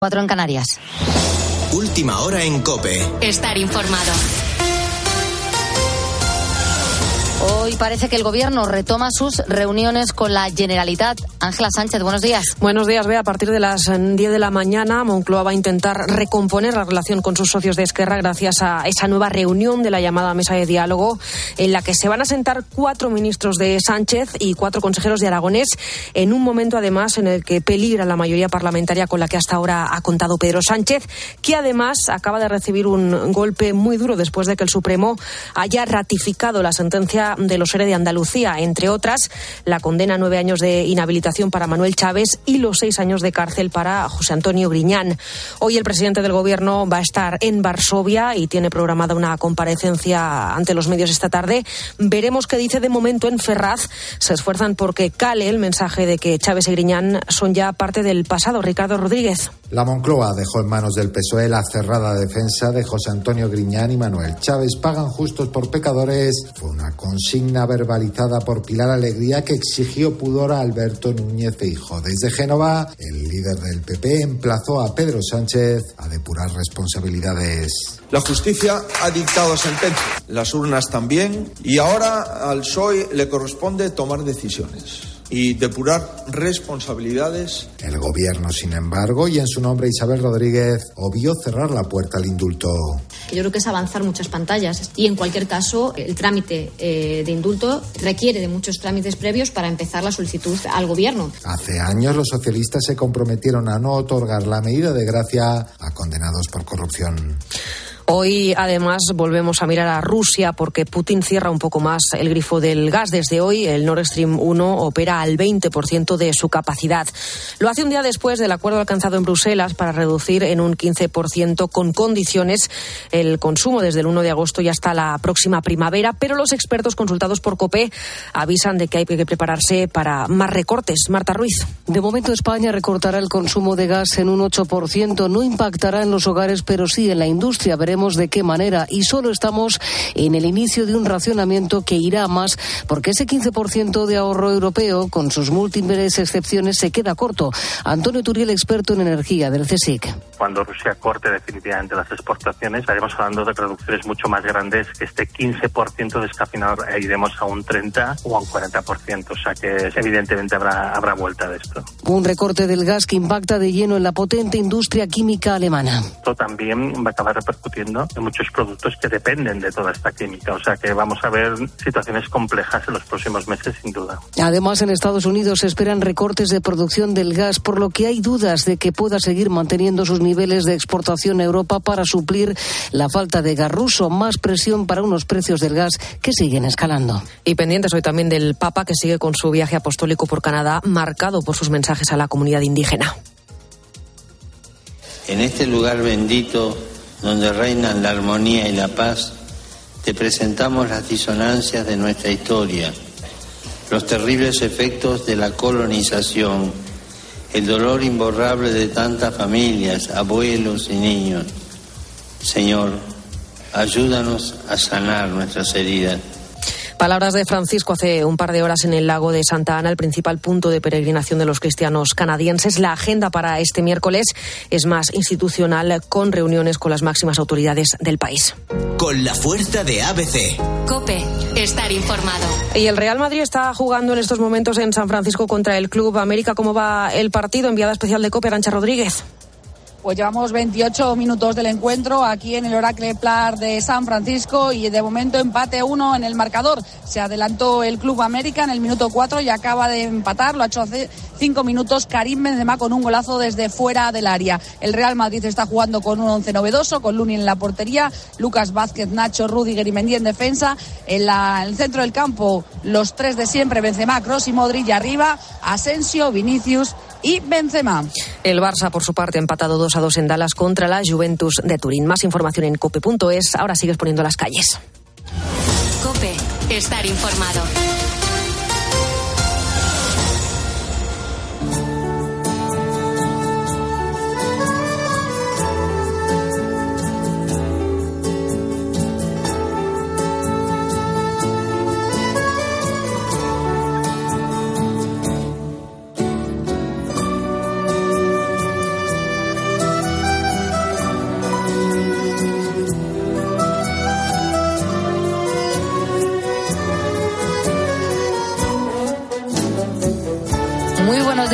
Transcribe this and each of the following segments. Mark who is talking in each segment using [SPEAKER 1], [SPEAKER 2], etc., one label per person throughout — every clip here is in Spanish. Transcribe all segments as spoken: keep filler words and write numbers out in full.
[SPEAKER 1] Cuatro en Canarias.
[SPEAKER 2] Última hora en COPE.
[SPEAKER 3] Estar informado.
[SPEAKER 1] Hoy parece que el Gobierno retoma sus reuniones con la Generalitat. Ángela Sánchez, buenos días.
[SPEAKER 4] Buenos días, Bea. A partir de las diez de la mañana, Moncloa va a intentar recomponer la relación con sus socios de Esquerra gracias a esa nueva reunión de la llamada mesa de diálogo, en la que se van a sentar cuatro ministros de Sánchez y cuatro consejeros de Aragonés, en un momento además en el que peligra la mayoría parlamentaria con la que hasta ahora ha contado Pedro Sánchez, que además acaba de recibir un golpe muy duro después de que el Supremo haya ratificado la sentencia de los ERE de Andalucía, entre otras, la condena a nueve años de inhabilitación para Manuel Chávez y los seis años de cárcel para José Antonio Griñán. Hoy el presidente del Gobierno va a estar en Varsovia y tiene programada una comparecencia ante los medios esta tarde. Veremos qué dice. De momento en Ferraz se esfuerzan porque cale el mensaje de que Chávez y Griñán son ya parte del pasado. Ricardo Rodríguez.
[SPEAKER 5] La Moncloa dejó en manos del P S O E la cerrada defensa de José Antonio Griñán y Manuel Chávez. Pagan justos por pecadores. Fue una consigna verbalizada por Pilar Alegría que exigió pudor a Alberto Núñez Feijóo. Desde Génova, el líder del P P emplazó a Pedro Sánchez a depurar responsabilidades.
[SPEAKER 6] La justicia ha dictado sentencia, las urnas también, y ahora al P S O E le corresponde tomar decisiones y depurar responsabilidades.
[SPEAKER 5] El Gobierno, sin embargo, y en su nombre Isabel Rodríguez, obvió cerrar la puerta al indulto.
[SPEAKER 7] Yo creo que es avanzar muchas pantallas y en cualquier caso el trámite eh, de indulto requiere de muchos trámites previos para empezar la solicitud al Gobierno.
[SPEAKER 5] Hace años los socialistas se comprometieron a no otorgar la medida de gracia a condenados por corrupción.
[SPEAKER 4] Hoy, además, volvemos a mirar a Rusia porque Putin cierra un poco más el grifo del gas. Desde hoy, el Nord Stream uno opera al veinte por ciento de su capacidad. Lo hace un día después del acuerdo alcanzado en Bruselas para reducir en un quince por ciento con condiciones el consumo desde el uno de agosto y hasta la próxima primavera. Pero los expertos consultados por COPE avisan de que hay que prepararse para más recortes. Marta Ruiz.
[SPEAKER 8] De momento, España recortará el consumo de gas en un ocho por ciento. No impactará en los hogares, pero sí en la industria. Veremos de qué manera, y solo estamos en el inicio de un racionamiento que irá más porque ese quince por ciento de ahorro europeo, con sus múltiples excepciones, se queda corto. Antonio Turiel, experto en energía del CSIC.
[SPEAKER 9] Cuando Rusia corte definitivamente las exportaciones, estaremos hablando de reducciones mucho más grandes que este quince por ciento descafeinado, e iremos a un treinta o a un cuarenta por ciento, o sea que evidentemente habrá, habrá vuelta de esto.
[SPEAKER 8] Un recorte del gas que impacta de lleno en la potente industria química alemana.
[SPEAKER 9] Esto también va a acabar repercutiendo en muchos productos que dependen de toda esta química, o sea que vamos a ver situaciones complejas en los próximos meses, sin duda.
[SPEAKER 8] Además, en Estados Unidos se esperan recortes de producción del gas, por lo que hay dudas de que pueda seguir manteniendo sus niveles de exportación a Europa para suplir la falta de gas ruso. Más presión para unos precios del gas que siguen escalando.
[SPEAKER 4] Y pendientes hoy también del Papa, que sigue con su viaje apostólico por Canadá, marcado por sus mensajes a la comunidad indígena.
[SPEAKER 10] En este lugar bendito, donde reinan la armonía y la paz, te presentamos las disonancias de nuestra historia, los terribles efectos de la colonización, el dolor imborrable de tantas familias, abuelos y niños. Señor, ayúdanos a sanar nuestras heridas.
[SPEAKER 4] Palabras de Francisco hace un par de horas en el lago de Santa Ana, el principal punto de peregrinación de los cristianos canadienses. La agenda para este miércoles es más institucional, con reuniones con las máximas autoridades del país.
[SPEAKER 2] Con la fuerza de A B C.
[SPEAKER 3] COPE. Estar informado.
[SPEAKER 4] Y el Real Madrid está jugando en estos momentos en San Francisco contra el Club América. ¿Cómo va el partido? Enviada especial de COPE, Arantxa Rodríguez.
[SPEAKER 11] Pues llevamos veintiocho minutos del encuentro aquí en el Oracle Park de San Francisco y de momento empate uno en el marcador. Se adelantó el Club América en el minuto cuatro y acaba de empatar. Lo ha hecho hace cinco minutos Karim Benzema con un golazo desde fuera del área. El Real Madrid está jugando con un once novedoso, con Lunin en la portería, Lucas Vázquez, Nacho, Rüdiger y Mendy en defensa. En, la, en el centro del campo, los tres de siempre, Benzema, Kroos y Modric, y arriba Asensio, Vinicius y Benzema.
[SPEAKER 4] El Barça, por su parte, ha empatado dos a dos en Dallas contra la Juventus de Turín. Más información en cope punto es. Ahora sigues poniendo las calles.
[SPEAKER 3] COPE. Estar informado.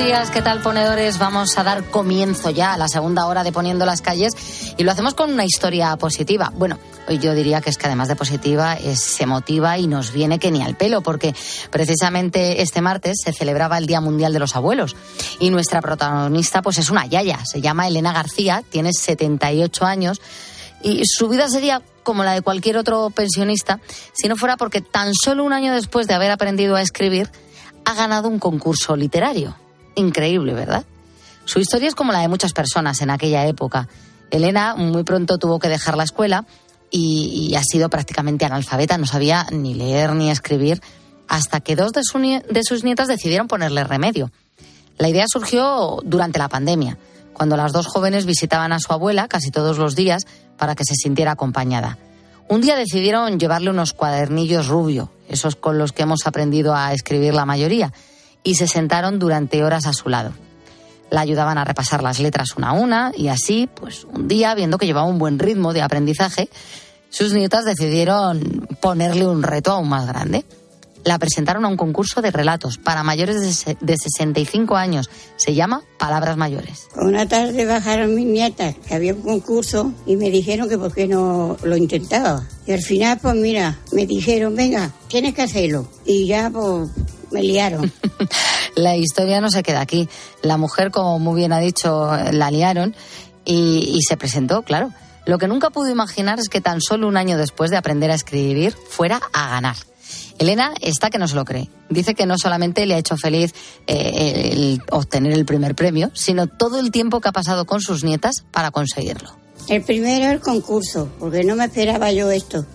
[SPEAKER 1] días, ¿qué tal, ponedores? Vamos a dar comienzo ya a la segunda hora de Poniendo las Calles y lo hacemos con una historia positiva. Bueno, yo diría que es que además de positiva es emotiva y nos viene que ni al pelo, porque precisamente este martes se celebraba el Día Mundial de los Abuelos y nuestra protagonista pues es una yaya, se llama Elena García, tiene setenta y ocho años y su vida sería como la de cualquier otro pensionista si no fuera porque tan solo un año después de haber aprendido a escribir ha ganado un concurso literario. Increíble, ¿verdad? Su historia es como la de muchas personas en aquella época. Elena muy pronto tuvo que dejar la escuela y, y ha sido prácticamente analfabeta, no sabía ni leer ni escribir, hasta que dos de, su, de sus nietas decidieron ponerle remedio. La idea surgió durante la pandemia, cuando las dos jóvenes visitaban a su abuela casi todos los días para que se sintiera acompañada. Un día decidieron llevarle unos cuadernillos rubio, esos con los que hemos aprendido a escribir la mayoría, y se sentaron durante horas a su lado. La ayudaban a repasar las letras una a una y así, pues un día, viendo que llevaba un buen ritmo de aprendizaje, sus nietas decidieron ponerle un reto aún más grande. La presentaron a un concurso de relatos para mayores de sesenta y cinco años. Se llama Palabras Mayores.
[SPEAKER 12] Una tarde bajaron mis nietas, que había un concurso, y me dijeron que por qué no lo intentaba. Y al final, pues mira, me dijeron, venga, tienes que hacerlo. Y ya, pues, me liaron.
[SPEAKER 1] La historia no se queda aquí. La mujer, como muy bien ha dicho, la liaron y, y se presentó, claro. Lo que nunca pudo imaginar es que tan solo un año después de aprender a escribir, fuera a ganar. Elena está que no se lo cree. Dice que no solamente le ha hecho feliz eh, el obtener el primer premio, sino todo el tiempo que ha pasado con sus nietas para conseguirlo.
[SPEAKER 12] El primero el concurso, porque no me esperaba yo esto.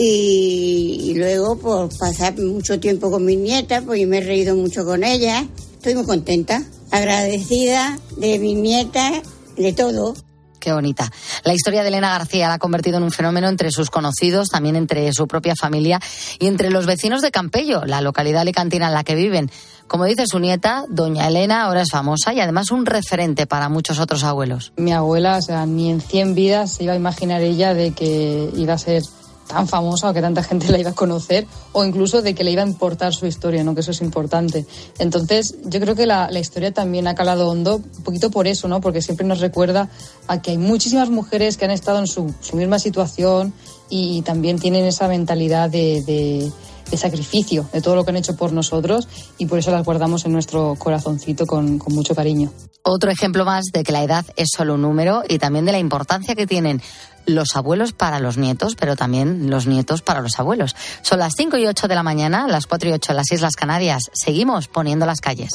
[SPEAKER 12] Y, y luego, por pasar mucho tiempo con mis nietas, pues yo me he reído mucho con ellas. Estoy muy contenta, agradecida de mis nietas, de todo.
[SPEAKER 1] Qué bonita. La historia de Elena García la ha convertido en un fenómeno entre sus conocidos, también entre su propia familia y entre los vecinos de Campello, la localidad alicantina en la que viven. Como dice su nieta, doña Elena ahora es famosa y además un referente para muchos otros abuelos.
[SPEAKER 13] Mi abuela, o sea, ni en cien vidas se iba a imaginar ella de que iba a ser tan famosa o que tanta gente la iba a conocer o incluso de que le iba a importar su historia, ¿no? Que eso es importante. Entonces, yo creo que la, la historia también ha calado hondo, un poquito por eso, ¿no? Porque siempre nos recuerda a que hay muchísimas mujeres que han estado en su, su misma situación y también tienen esa mentalidad de, de, de sacrificio, de todo lo que han hecho por nosotros y por eso las guardamos en nuestro corazoncito con, con mucho cariño.
[SPEAKER 1] Otro ejemplo más de que la edad es solo un número y también de la importancia que tienen los abuelos para los nietos, pero también los nietos para los abuelos. Son las cinco y ocho de la mañana, las cuatro y ocho en las Islas Canarias. Seguimos Poniendo las Calles.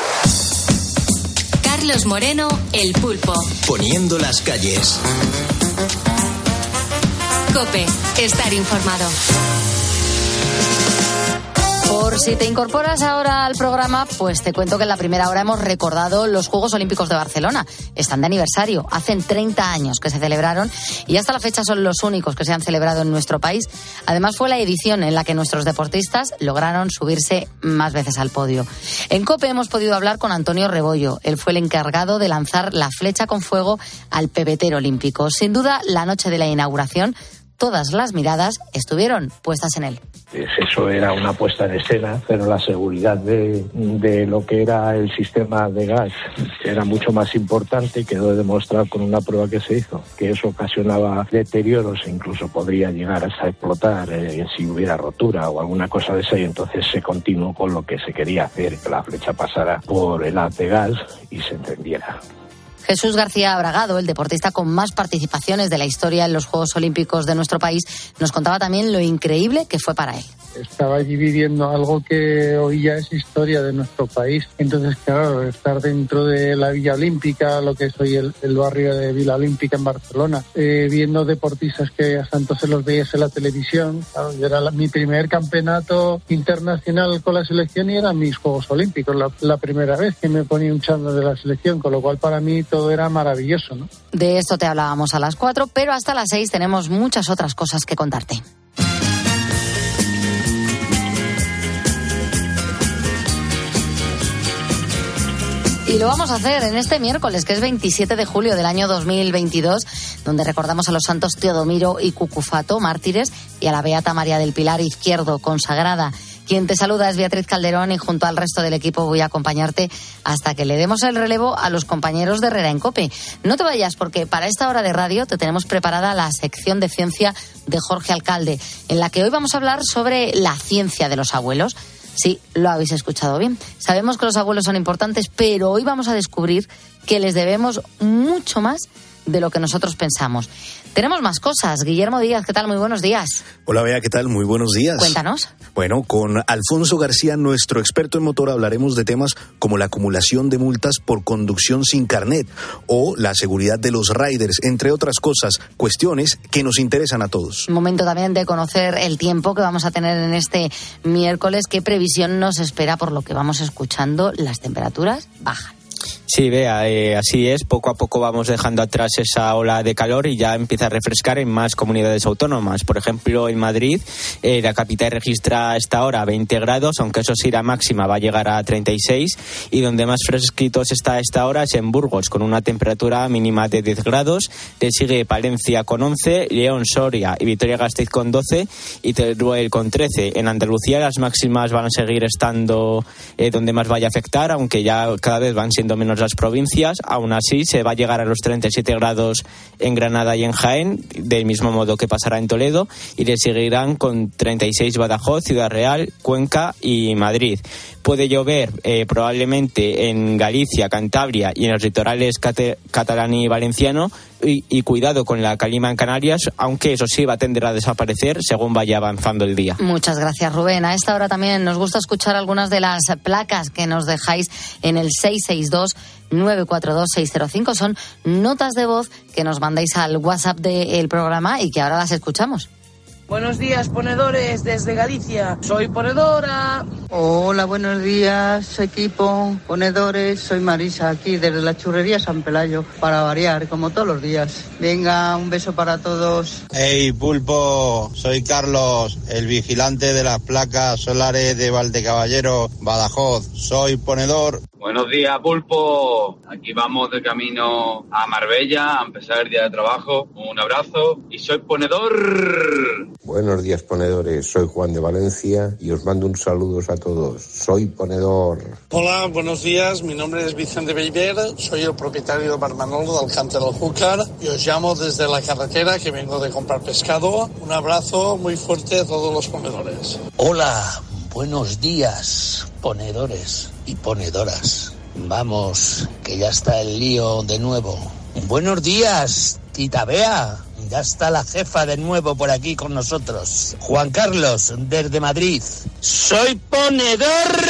[SPEAKER 3] Carlos Moreno, El Pulpo.
[SPEAKER 2] Poniendo las Calles.
[SPEAKER 3] COPE, estar informado.
[SPEAKER 1] Por si te incorporas ahora al programa, pues te cuento que en la primera hora hemos recordado los Juegos Olímpicos de Barcelona. Están de aniversario. Hacen treinta años que se celebraron y hasta la fecha son los únicos que se han celebrado en nuestro país. Además, fue la edición en la que nuestros deportistas lograron subirse más veces al podio. En COPE hemos podido hablar con Antonio Rebollo. Él fue el encargado de lanzar la flecha con fuego al pebetero olímpico. Sin duda, la noche de la inauguración, todas las miradas estuvieron puestas en él.
[SPEAKER 14] Eso era una puesta en escena, pero la seguridad de, de lo que era el sistema de gas era mucho más importante y quedó demostrado con una prueba que se hizo, que eso ocasionaba deterioros e incluso podría llegar hasta explotar eh, si hubiera rotura o alguna cosa de esa, y entonces se continuó con lo que se quería hacer, que la flecha pasara por el haz de gas y se encendiera.
[SPEAKER 1] Jesús García Bragado, el deportista con más participaciones de la historia en los Juegos Olímpicos de nuestro país, nos contaba también lo increíble que fue para él.
[SPEAKER 15] Estaba allí viviendo algo que hoy ya es historia de nuestro país. Entonces, claro, estar dentro de la Villa Olímpica, lo que es hoy el, el barrio de Villa Olímpica en Barcelona, eh, viendo deportistas que hasta entonces los veías en la televisión. Claro, yo era la, mi primer campeonato internacional con la selección y eran mis Juegos Olímpicos, la, la primera vez que me ponía un chándal de la selección, con lo cual para mí todo era maravilloso, ¿no?
[SPEAKER 1] De esto te hablábamos a las cuatro, pero hasta las seis tenemos muchas otras cosas que contarte. Y lo vamos a hacer en este miércoles, que es veintisiete de julio del año dos mil veintidós, donde recordamos a los santos Teodomiro y Cucufato, mártires, y a la beata María del Pilar Izquierdo, consagrada. Quien te saluda es Beatriz Calderón y junto al resto del equipo voy a acompañarte hasta que le demos el relevo a los compañeros de Herrera en COPE. No te vayas porque para esta hora de radio te tenemos preparada la sección de ciencia de Jorge Alcalde, en la que hoy vamos a hablar sobre la ciencia de los abuelos. Sí, lo habéis escuchado bien. Sabemos que los abuelos son importantes, pero hoy vamos a descubrir que les debemos mucho más de lo que nosotros pensamos. Tenemos más cosas. Guillermo Díaz, ¿qué tal? Muy buenos días.
[SPEAKER 16] Hola, Bea, ¿qué tal? Muy buenos días.
[SPEAKER 1] Cuéntanos.
[SPEAKER 16] Bueno, con Alfonso García, nuestro experto en motor, hablaremos de temas como la acumulación de multas por conducción sin carnet o la seguridad de los riders, entre otras cosas, cuestiones que nos interesan a todos.
[SPEAKER 1] Momento también de conocer el tiempo que vamos a tener en este miércoles. ¿Qué previsión nos espera? Por lo que vamos escuchando, las temperaturas bajan.
[SPEAKER 17] Sí, Bea, eh, así es. Poco a poco vamos dejando atrás esa ola de calor y ya empieza a refrescar en más comunidades autónomas. Por ejemplo, en Madrid, eh, la capital registra a esta hora veinte grados, aunque eso sí, la máxima va a llegar a treinta y seis. Y donde más fresquitos está a esta hora es en Burgos, con una temperatura mínima de diez grados. Le sigue Palencia con once, León, Soria y Vitoria-Gasteiz con doce y Teruel con trece. En Andalucía las máximas van a seguir estando eh, donde más vaya a afectar, aunque ya cada vez van siendo menos las provincias. Aún así se va a llegar a los treinta y siete grados en Granada y en Jaén, del mismo modo que pasará en Toledo, y le seguirán con treinta y seis Badajoz, Ciudad Real, Cuenca y Madrid. Puede llover eh, probablemente en Galicia, Cantabria y en los litorales cate- catalán y valenciano, y, y cuidado con la calima en Canarias, aunque eso sí va a tender a desaparecer según vaya avanzando el día.
[SPEAKER 1] Muchas gracias, Rubén. A esta hora también nos gusta escuchar algunas de las placas que nos dejáis en el seis seis dos nueve cuatro dos seis cero cinco. Son notas de voz que nos mandáis al WhatsApp del programa y que ahora las escuchamos.
[SPEAKER 18] Buenos días, ponedores, desde Galicia. Soy ponedora.
[SPEAKER 19] Hola, buenos días, equipo, ponedores. Soy Marisa, aquí desde la churrería San Pelayo, para variar, como todos los días. Venga, un beso para todos.
[SPEAKER 20] Hey, pulpo, soy Carlos, el vigilante de las placas solares de Valdecaballero, Badajoz. Soy ponedor.
[SPEAKER 21] Buenos días, pulpo. Aquí vamos de camino a Marbella a empezar el día de trabajo. Un abrazo y soy ponedor.
[SPEAKER 22] Buenos días, ponedores. Soy Juan de Valencia y os mando un saludo a todos. Soy ponedor.
[SPEAKER 23] Hola, buenos días. Mi nombre es Vicente Beiber. Soy el propietario de Bar Manolo del Cante del Júcar y os llamo desde la carretera que vengo de comprar pescado. Un abrazo muy fuerte a todos los ponedores.
[SPEAKER 24] Hola, buenos días, ponedores y ponedoras. Vamos, que ya está el lío de nuevo. Buenos días, tita Bea. Ya está la jefa de nuevo por aquí con nosotros. Juan Carlos, desde Madrid. ¡Soy ponedor!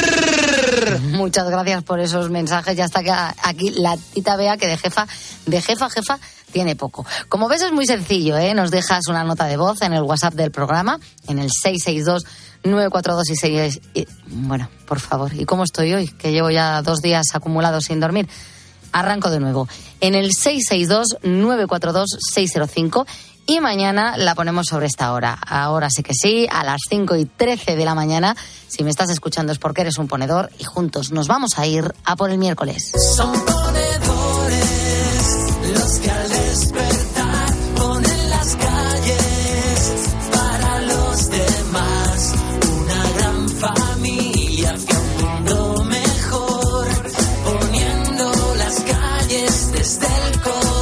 [SPEAKER 1] Muchas gracias por esos mensajes. Ya está aquí la tita Bea, que de jefa, de jefa, jefa, tiene poco. Como ves, es muy sencillo, ¿eh? Nos dejas una nota de voz en el WhatsApp del programa, en el seis seis dos nueve cuatro dos seis seis. Y, bueno, por favor, ¿y cómo estoy hoy? Que llevo ya dos días acumulados sin dormir. Arranco de nuevo. En el seis seis dos nueve cuatro dos seis cero cinco y mañana la ponemos sobre esta hora. Ahora sí que sí, a las cinco y trece de la mañana. Si me estás escuchando es porque eres un ponedor y juntos nos vamos a ir a por el miércoles.
[SPEAKER 2] Son ponedores los que al despertar ponen las calles para los demás. Una gran familia hacia un mundo mejor, poniendo las calles desde el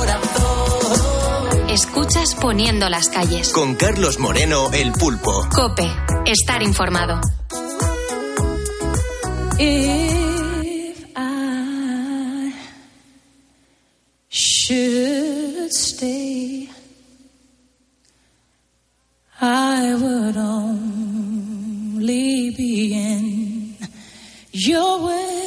[SPEAKER 2] corazón.
[SPEAKER 3] Escuchas Poniendo las calles.
[SPEAKER 2] Con Carlos Moreno, el pulpo.
[SPEAKER 3] COPE. Estar informado.
[SPEAKER 25] If I should stay, I would only be in your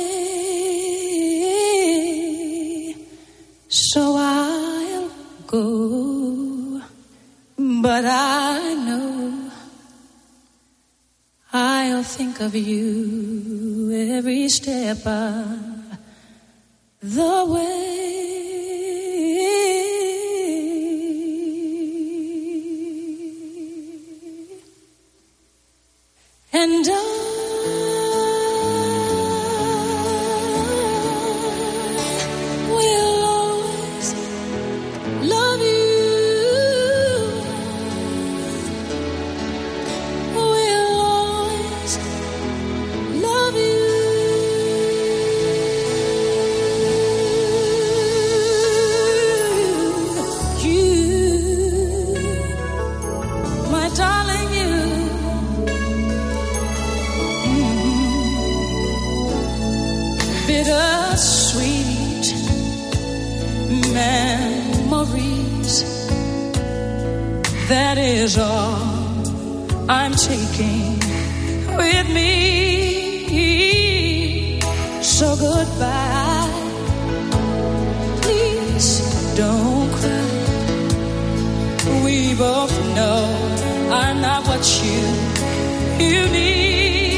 [SPEAKER 25] way, so I'll go, but I know I'll think of you every step of the way. And I will always love you. Will always That is all I'm taking with me. So goodbye. Please don't cry. We both know I'm not what you you need.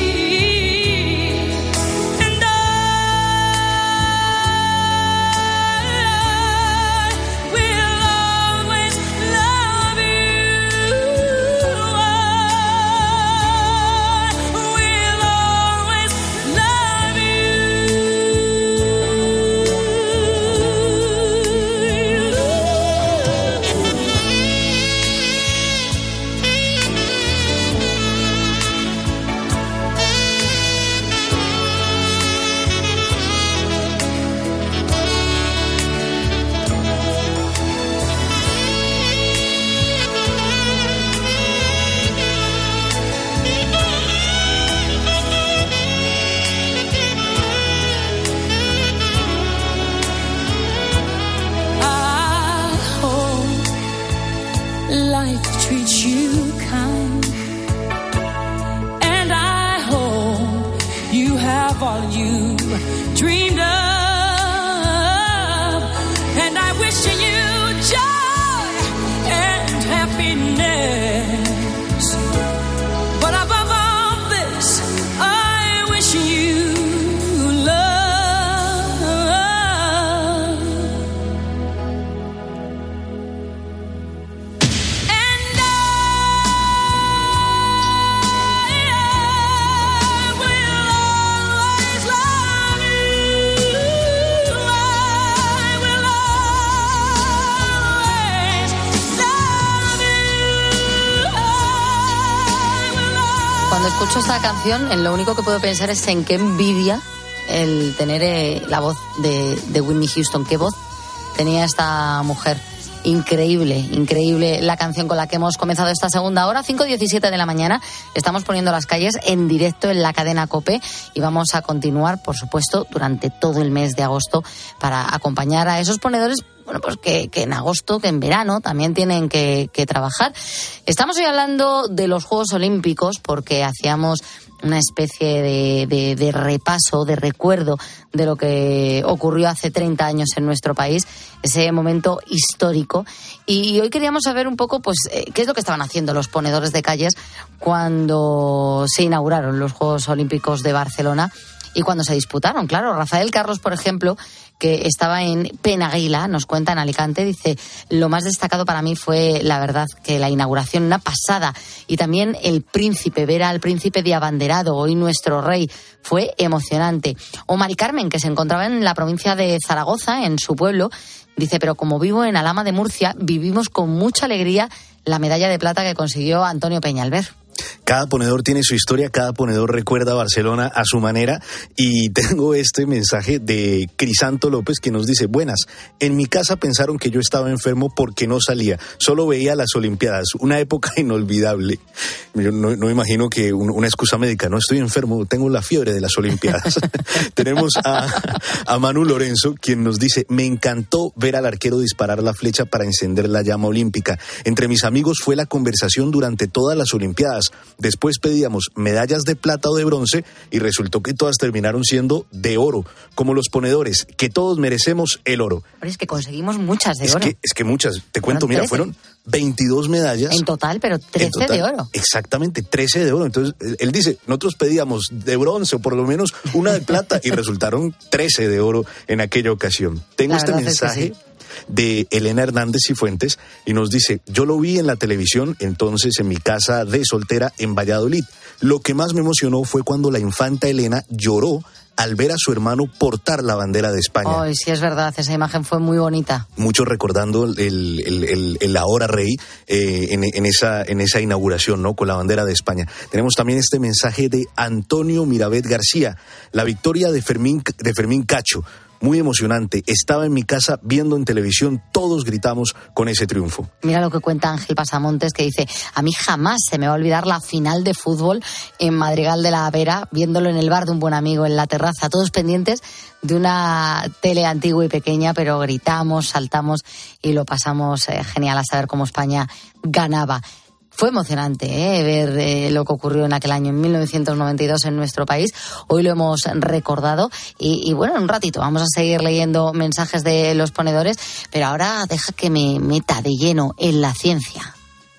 [SPEAKER 1] Escucho esta canción, en lo único que puedo pensar es en qué envidia el tener eh, la voz de, de Whitney Houston. Qué voz tenía esta mujer. Increíble, increíble la canción con la que hemos comenzado esta segunda hora. cinco diecisiete de la mañana. Estamos poniendo las calles en directo en la cadena COPE y vamos a continuar, por supuesto, durante todo el mes de agosto para acompañar a esos ponedores. Bueno, pues que, que en agosto, que en verano también tienen que, que trabajar. Estamos hoy hablando de los Juegos Olímpicos porque hacíamos una especie de, de, de repaso, de recuerdo de lo que ocurrió hace treinta años en nuestro país, ese momento histórico. Y hoy queríamos saber un poco, pues, qué es lo que estaban haciendo los ponedores de calles cuando se inauguraron los Juegos Olímpicos de Barcelona y cuando se disputaron. Claro, Rafael Carlos, por ejemplo, que estaba en Penàguila, nos cuenta en Alicante, dice: lo más destacado para mí fue, la verdad, que la inauguración, una pasada, y también el príncipe, ver al príncipe de abanderado, hoy nuestro rey, fue emocionante. O Mari Carmen, que se encontraba en la provincia de Zaragoza, en su pueblo, dice: pero como vivo en Alhama de Murcia, vivimos con mucha alegría la medalla de plata que consiguió Antonio Peñalver.
[SPEAKER 16] Cada ponedor tiene su historia, cada ponedor recuerda a Barcelona a su manera, y tengo este mensaje de Crisanto López que nos dice: buenas, en mi casa pensaron que yo estaba enfermo porque no salía, solo veía las Olimpiadas, una época inolvidable. Yo no, no imagino que un, una excusa médica, no estoy enfermo, tengo la fiebre de las Olimpiadas. Tenemos a, a Manu Lorenzo, quien nos dice: me encantó ver al arquero disparar la flecha para encender la llama olímpica. Entre mis amigos fue la conversación durante todas las Olimpiadas. Después pedíamos medallas de plata o de bronce y resultó que todas terminaron siendo de oro, como los ponedores, que todos merecemos el oro.
[SPEAKER 1] Pero es que conseguimos muchas de
[SPEAKER 16] es
[SPEAKER 1] oro.
[SPEAKER 16] Que, es que muchas, te cuento, mira, fueron veintidós medallas.
[SPEAKER 1] En total, pero trece total, de oro.
[SPEAKER 16] Exactamente, trece de oro. Entonces, él dice, nosotros pedíamos de bronce o por lo menos una de plata y resultaron trece de oro en aquella ocasión. Tengo este mensaje es que sí. de Elena Hernández Cifuentes y nos dice: yo lo vi en la televisión entonces en mi casa de soltera en Valladolid. Lo que más me emocionó fue cuando la infanta Elena lloró al ver a su hermano portar la bandera de España.
[SPEAKER 1] Ay, sí, es verdad, esa imagen fue muy bonita.
[SPEAKER 16] Muchos recordando el, el, el, el ahora rey eh, en, en, esa, en esa inauguración, ¿no?, con la bandera de España. Tenemos también este mensaje de Antonio Mirabet García: la victoria de Fermín, de Fermín Cacho. muy emocionante. Estaba en mi casa viendo en televisión, todos gritamos con ese triunfo.
[SPEAKER 1] Mira lo que cuenta Ángel Pasamontes, que dice: a mí jamás se me va a olvidar la final de fútbol en Madrigal de la Vera, viéndolo en el bar de un buen amigo en la terraza, todos pendientes de una tele antigua y pequeña, pero gritamos, saltamos y lo pasamos eh, genial a saber cómo España ganaba. Fue emocionante ¿eh? ver eh, lo que ocurrió en aquel año, en mil novecientos noventa y dos, en nuestro país. Hoy lo hemos recordado y, y bueno, en un ratito vamos a seguir leyendo mensajes de los ponedores, pero ahora deja que me meta de lleno en la ciencia.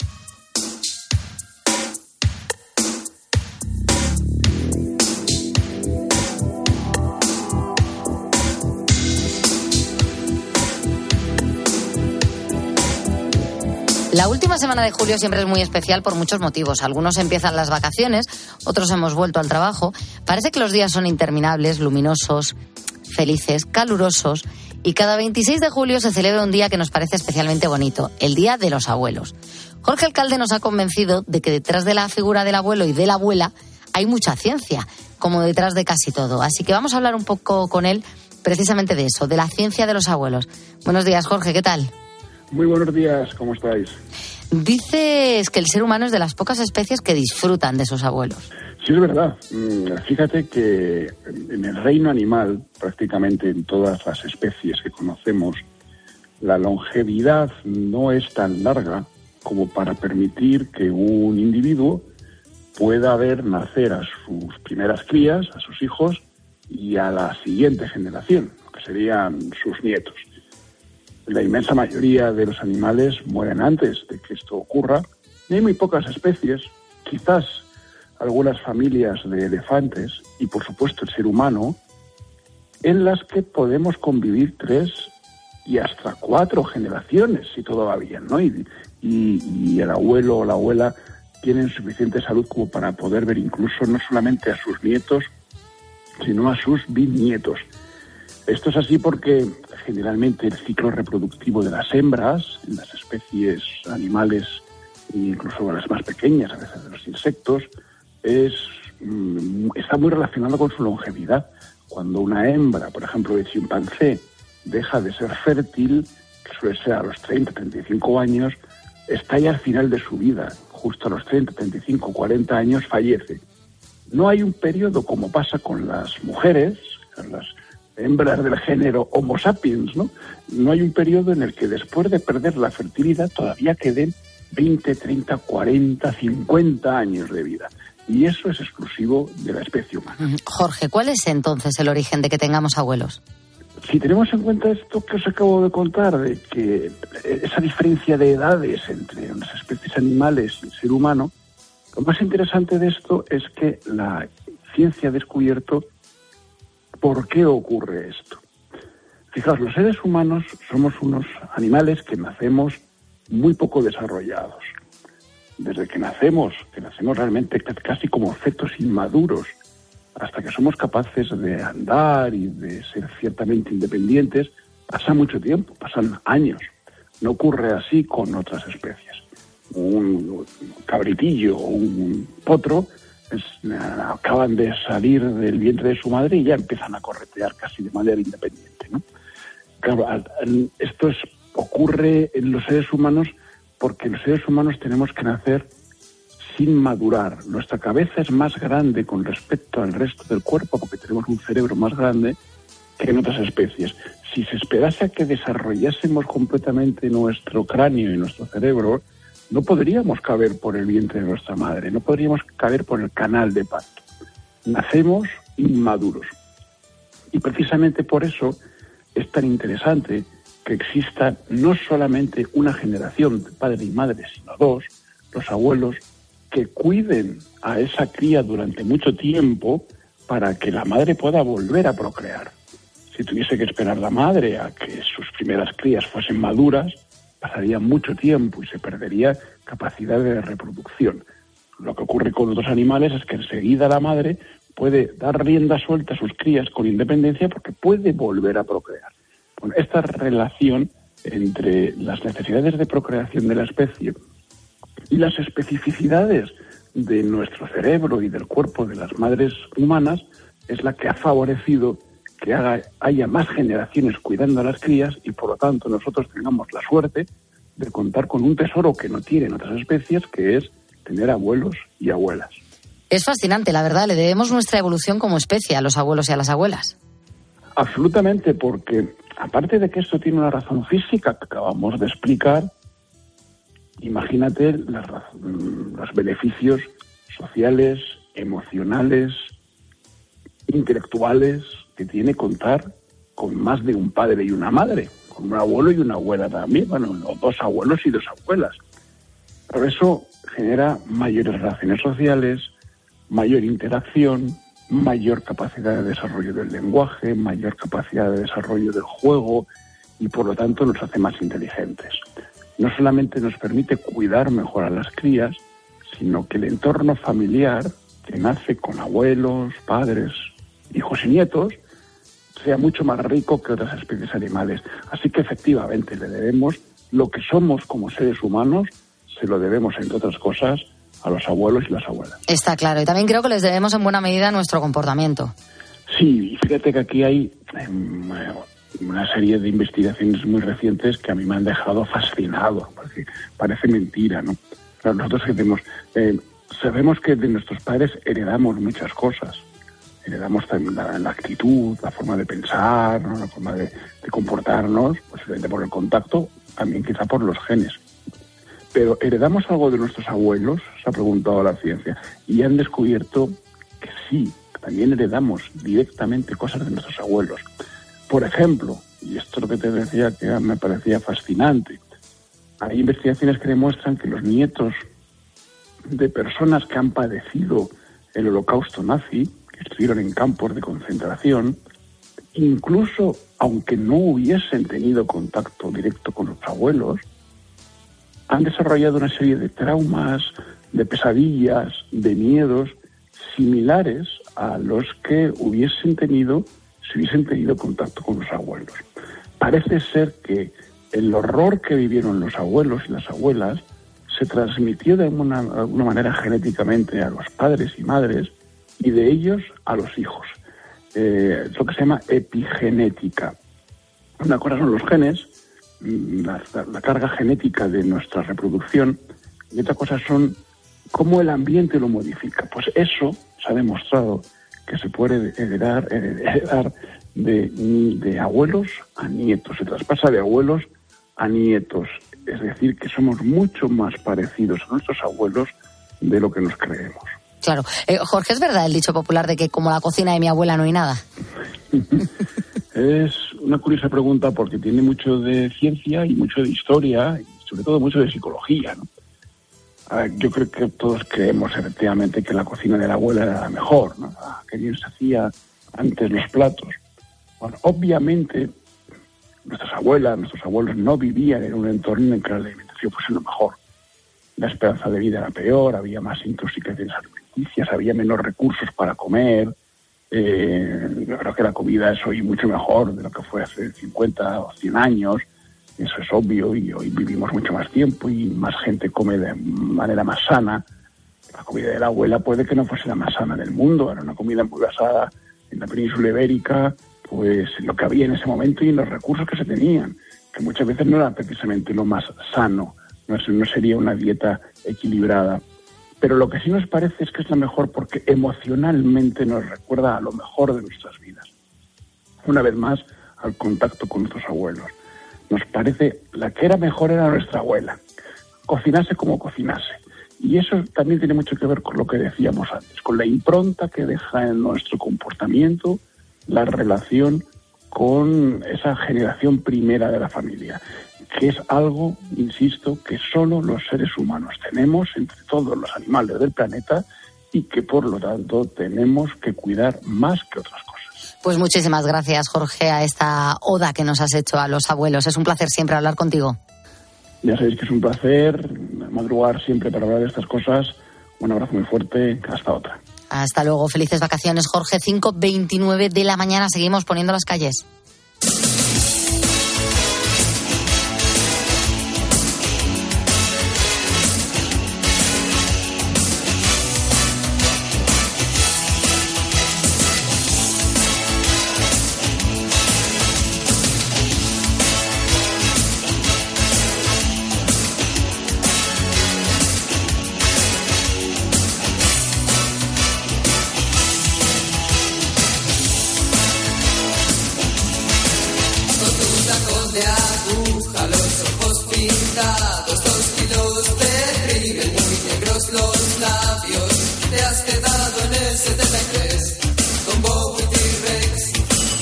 [SPEAKER 1] La última semana de julio siempre es muy especial por muchos motivos. Algunos empiezan las vacaciones, otros hemos vuelto al trabajo. Parece que los días son interminables, luminosos, felices, calurosos. Y cada veintiséis de julio se celebra un día que nos parece especialmente bonito, el Día de los Abuelos. Jorge Alcalde nos ha convencido de que detrás de la figura del abuelo y de la abuela hay mucha ciencia, como detrás de casi todo. Así que vamos a hablar un poco con él precisamente de eso, de la ciencia de los abuelos. Buenos días, Jorge, ¿qué tal?
[SPEAKER 5] Muy buenos días, ¿cómo estáis?
[SPEAKER 1] Dices que el ser humano es de las pocas especies que disfrutan de sus abuelos.
[SPEAKER 5] Sí, es verdad. Fíjate que en el reino animal, prácticamente en todas las especies que conocemos, la longevidad no es tan larga como para permitir que un individuo pueda ver nacer a sus primeras crías, a sus hijos y a la siguiente generación, que serían sus nietos. La inmensa mayoría de los animales mueren antes de que esto ocurra y hay muy pocas especies, quizás algunas familias de elefantes y por supuesto el ser humano, en las que podemos convivir tres y hasta cuatro generaciones si todo va bien, ¿no? Y, y, y el abuelo o la abuela tienen suficiente salud como para poder ver incluso no solamente a sus nietos, sino a sus bisnietos. Esto es así porque generalmente el ciclo reproductivo de las hembras en las especies animales, incluso las más pequeñas, a veces de los insectos, es, está muy relacionado con su longevidad. Cuando una hembra, por ejemplo, de chimpancé, deja de ser fértil, que suele ser a los treinta, treinta y cinco años, está ya al final de su vida. Justo a los treinta, treinta y cinco, cuarenta años fallece. No hay un periodo como pasa con las mujeres, con las hembras del género Homo sapiens, ¿no? No hay un periodo en el que después de perder la fertilidad todavía queden veinte, treinta, cuarenta, cincuenta años de vida. Y eso es exclusivo de la especie humana.
[SPEAKER 1] Jorge, ¿cuál es entonces el origen de que tengamos abuelos?
[SPEAKER 5] Si tenemos en cuenta esto que os acabo de contar, de que esa diferencia de edades entre las especies animales y el ser humano, lo más interesante de esto es que la ciencia ha descubierto por qué ocurre esto. Fijaos, los seres humanos somos unos animales que nacemos muy poco desarrollados. Desde que nacemos, que nacemos realmente casi como fetos inmaduros, hasta que somos capaces de andar y de ser ciertamente independientes, pasa mucho tiempo, pasan años. No ocurre así con otras especies. Un cabritillo o un potro es, acaban de salir del vientre de su madre y ya empiezan a corretear casi de manera independiente, ¿no? Claro, esto es, ocurre en los seres humanos porque los seres humanos tenemos que nacer sin madurar. Nuestra cabeza es más grande con respecto al resto del cuerpo porque tenemos un cerebro más grande que en otras especies. Si se esperase a que desarrollásemos completamente nuestro cráneo y nuestro cerebro, no podríamos caber por el vientre de nuestra madre, no podríamos caber por el canal de parto. Nacemos inmaduros. Y precisamente por eso es tan interesante que exista no solamente una generación de padre y madre, sino dos, los abuelos, que cuiden a esa cría durante mucho tiempo para que la madre pueda volver a procrear. Si tuviese que esperar la madre a que sus primeras crías fuesen maduras, pasaría mucho tiempo y se perdería capacidad de reproducción. Lo que ocurre con otros animales es que enseguida la madre puede dar rienda suelta a sus crías con independencia porque puede volver a procrear. Bueno, esta relación entre las necesidades de procreación de la especie y las especificidades de nuestro cerebro y del cuerpo de las madres humanas es la que ha favorecido que haga, haya más generaciones cuidando a las crías y por lo tanto nosotros tengamos la suerte de contar con un tesoro que no tienen otras especies, que es tener abuelos y abuelas.
[SPEAKER 1] Es fascinante, la verdad, le debemos nuestra evolución como especie a los abuelos y a las abuelas.
[SPEAKER 5] Absolutamente, porque aparte de que esto tiene una razón física que acabamos de explicar, imagínate las, los beneficios sociales, emocionales, intelectuales que tiene contar con más de un padre y una madre, con un abuelo y una abuela también, bueno, dos abuelos y dos abuelas. Pero eso genera mayores relaciones sociales, mayor interacción, mayor capacidad de desarrollo del lenguaje, mayor capacidad de desarrollo del juego y por lo tanto nos hace más inteligentes. No solamente nos permite cuidar mejor a las crías, sino que el entorno familiar que nace con abuelos, padres, hijos y nietos sea mucho más rico que otras especies animales. Así que efectivamente le debemos lo que somos como seres humanos, se lo debemos entre otras cosas a los abuelos y las abuelas.
[SPEAKER 1] Está claro, y también creo que les debemos en buena medida nuestro comportamiento.
[SPEAKER 5] Sí, y fíjate que aquí hay eh, una serie de investigaciones muy recientes que a mí me han dejado fascinado, porque parece mentira, ¿no? Pero nosotros que tenemos, eh, sabemos que de nuestros padres heredamos muchas cosas. Heredamos también la, la actitud, la forma de pensar, ¿no? La forma de, de comportarnos, posiblemente por el contacto, también quizá por los genes. Pero ¿heredamos algo de nuestros abuelos? Se ha preguntado la ciencia. Y han descubierto que sí, también heredamos directamente cosas de nuestros abuelos. Por ejemplo, y esto es lo que te decía que me parecía fascinante, hay investigaciones que demuestran que los nietos de personas que han padecido el holocausto nazi, que estuvieron en campos de concentración, incluso aunque no hubiesen tenido contacto directo con los abuelos, han desarrollado una serie de traumas, de pesadillas, de miedos similares a los que hubiesen tenido si hubiesen tenido contacto con los abuelos. Parece ser que el horror que vivieron los abuelos y las abuelas se transmitió de alguna, alguna manera genéticamente a los padres y madres y de ellos a los hijos. Eh, es lo que se llama epigenética. Una cosa son los genes, La, la carga genética de nuestra reproducción, y otra cosa son cómo el ambiente lo modifica. Pues eso se ha demostrado que se puede heredar, heredar de, de abuelos a nietos, se traspasa de abuelos a nietos, es decir, que somos mucho más parecidos a nuestros abuelos de lo que nos creemos.
[SPEAKER 1] Claro. Eh, Jorge, ¿es verdad el dicho popular de que como la cocina de mi abuela no hay nada?
[SPEAKER 5] Es una curiosa pregunta porque tiene mucho de ciencia y mucho de historia y sobre todo mucho de psicología, ¿no? A ver, yo creo que todos creemos efectivamente que la cocina de la abuela era la mejor, ¿no? Ah, que bien se hacía antes los platos. Bueno, obviamente nuestras abuelas, nuestros abuelos no vivían en un entorno en el que la alimentación fuese lo mejor. La esperanza de vida era peor, había más intoxicaciones alimenticias, había menos recursos para comer. Eh, yo creo que la comida es hoy mucho mejor de lo que fue hace cincuenta o cien años, eso es obvio, y hoy vivimos mucho más tiempo y más gente come de manera más sana. La comida de la abuela puede que no fuese la más sana del mundo, era una comida muy basada en la península ibérica, pues lo que había en ese momento y en los recursos que se tenían, que muchas veces no era precisamente lo más sano, no, no sería una dieta equilibrada. Pero lo que sí nos parece es que es la mejor porque emocionalmente nos recuerda a lo mejor de nuestras vidas. Una vez más, al contacto con nuestros abuelos. Nos parece, la que era mejor era nuestra abuela. Cocinase como cocinase. Y eso también tiene mucho que ver con lo que decíamos antes, con la impronta que deja en nuestro comportamiento la relación con esa generación primera de la familia, que es algo, insisto, que solo los seres humanos tenemos entre todos los animales del planeta y que por lo tanto tenemos que cuidar más que otras cosas.
[SPEAKER 1] Pues muchísimas gracias, Jorge, a esta oda que nos has hecho a los abuelos. Es un placer siempre hablar contigo.
[SPEAKER 5] Ya sabéis que es un placer madrugar siempre para hablar de estas cosas. Un abrazo muy fuerte, hasta otra.
[SPEAKER 1] Hasta luego, felices vacaciones, Jorge. cinco veintinueve de la mañana, seguimos poniendo las calles.
[SPEAKER 2] soldados, dos kilos de Riegel, muy negros los labios. Te has quedado en el setenta y tres con Bobo y T-Rex.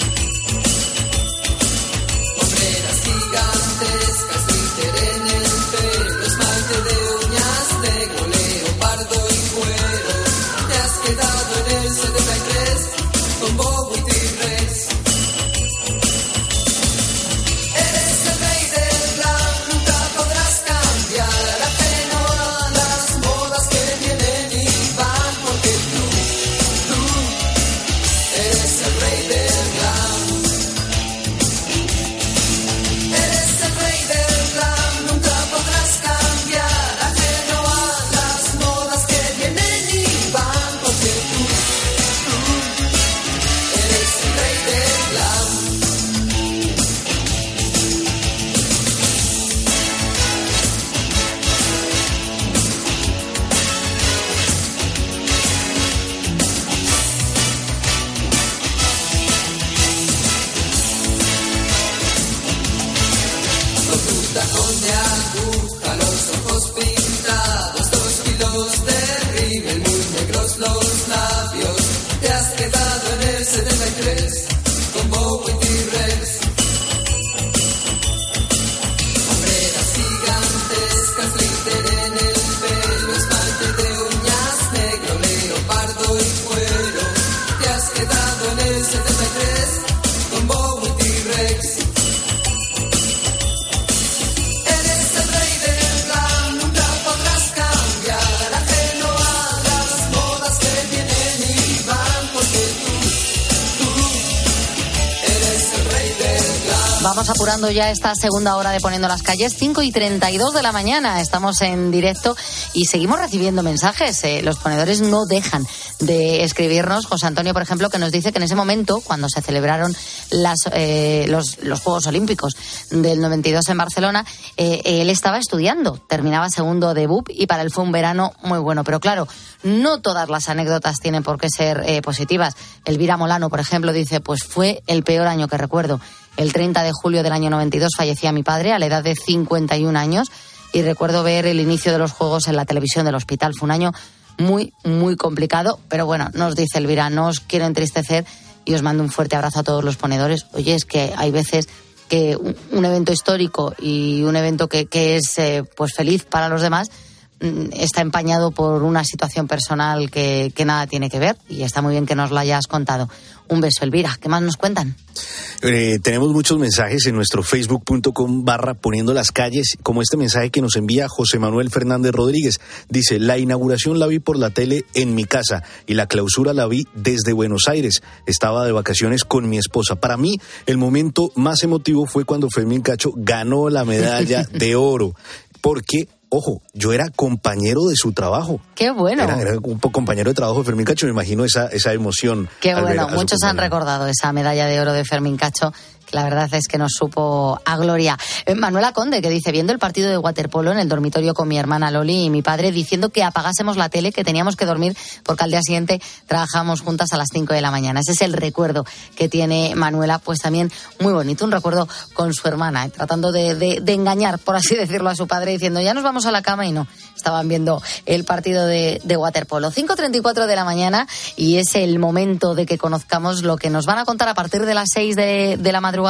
[SPEAKER 2] Hombreras gigantescas, glitter en el pelo, esmalte de uñas negro, leopardo y cuero. Te has quedado en el setenta y tres con Bobo y T-Rex. Eres el rey del glam, nunca podrás cambiar, ajeno a las modas que vienen y van, porque tú, tú, eres el rey del glam. Eres el rey del glam, nunca podrás cambiar, ajeno a las modas que vienen y van, porque tú, tú, eres el rey del glam. Con tu tacón de aguja, los ojos pintados, dos kilos de Riegel, muy negros los labios. Te has quedado en el setenta y tres con Bobo y T-Rex. Hombreras gigantescas, glitter en el pelo, esmalte de uñas negro, leopardo y cuero. Te has quedado en el setenta y tres con Bobo y T-Rex. Eres el rey del glam, nunca podrás cambiar, ajeno a las modas que vienen y van, porque tú, tú, eres el rey del glam.
[SPEAKER 1] Vamos apurando ya esta segunda hora de Poniendo las Calles, cinco y treinta y dos de la mañana. Estamos en directo y seguimos recibiendo mensajes. Eh, los ponedores no dejan de escribirnos. José Antonio, por ejemplo, que nos dice que en ese momento, cuando se celebraron las, eh, los, los Juegos Olímpicos del noventa y dos en Barcelona, eh, él estaba estudiando, terminaba segundo de B U P y para él fue un verano muy bueno. Pero claro, no todas las anécdotas tienen por qué ser eh, positivas. Elvira Molano, por ejemplo, dice, pues fue el peor año que recuerdo. El treinta de julio del año noventa y dos fallecía mi padre a la edad de cincuenta y un años y recuerdo ver el inicio de los Juegos en la televisión del hospital. Fue un año muy, muy complicado, pero bueno, nos dice Elvira, no os quiero entristecer y os mando un fuerte abrazo a todos los ponedores. Oye, es que hay veces que un, un evento histórico y un evento que, que es eh, pues feliz para los demás está empañado por una situación personal que, que nada tiene que ver y está muy bien que nos lo hayas contado. Un beso, Elvira. ¿Qué más nos cuentan?
[SPEAKER 16] Eh, tenemos muchos mensajes en nuestro facebook punto com barra Poniendo las Calles, como este mensaje que nos envía José Manuel Fernández Rodríguez. Dice, la inauguración la vi por la tele en mi casa y la clausura la vi desde Buenos Aires. Estaba de vacaciones con mi esposa. Para mí, el momento más emotivo fue cuando Fermín Cacho ganó la medalla de oro, porque ojo, yo era compañero de su trabajo.
[SPEAKER 1] ¡Qué bueno!
[SPEAKER 16] Era, era un compañero de trabajo de Fermín Cacho, me imagino esa, esa emoción.
[SPEAKER 1] ¡Qué bueno! Muchos han recordado esa medalla de oro de Fermín Cacho, que la verdad es que nos supo a gloria. Eh, Manuela Conde, que dice, viendo el partido de waterpolo en el dormitorio con mi hermana Loli y mi padre, diciendo que apagásemos la tele, que teníamos que dormir, porque al día siguiente trabajábamos juntas a las cinco de la mañana. Ese es el recuerdo que tiene Manuela, pues también muy bonito, un recuerdo con su hermana, eh, tratando de, de, de engañar, por así decirlo, a su padre, diciendo, ya nos vamos a la cama, y no, estaban viendo el partido de, de waterpolo. cinco treinta y cuatro de la mañana, y es el momento de que conozcamos lo que nos van a contar a partir de las seis de, de la madrugada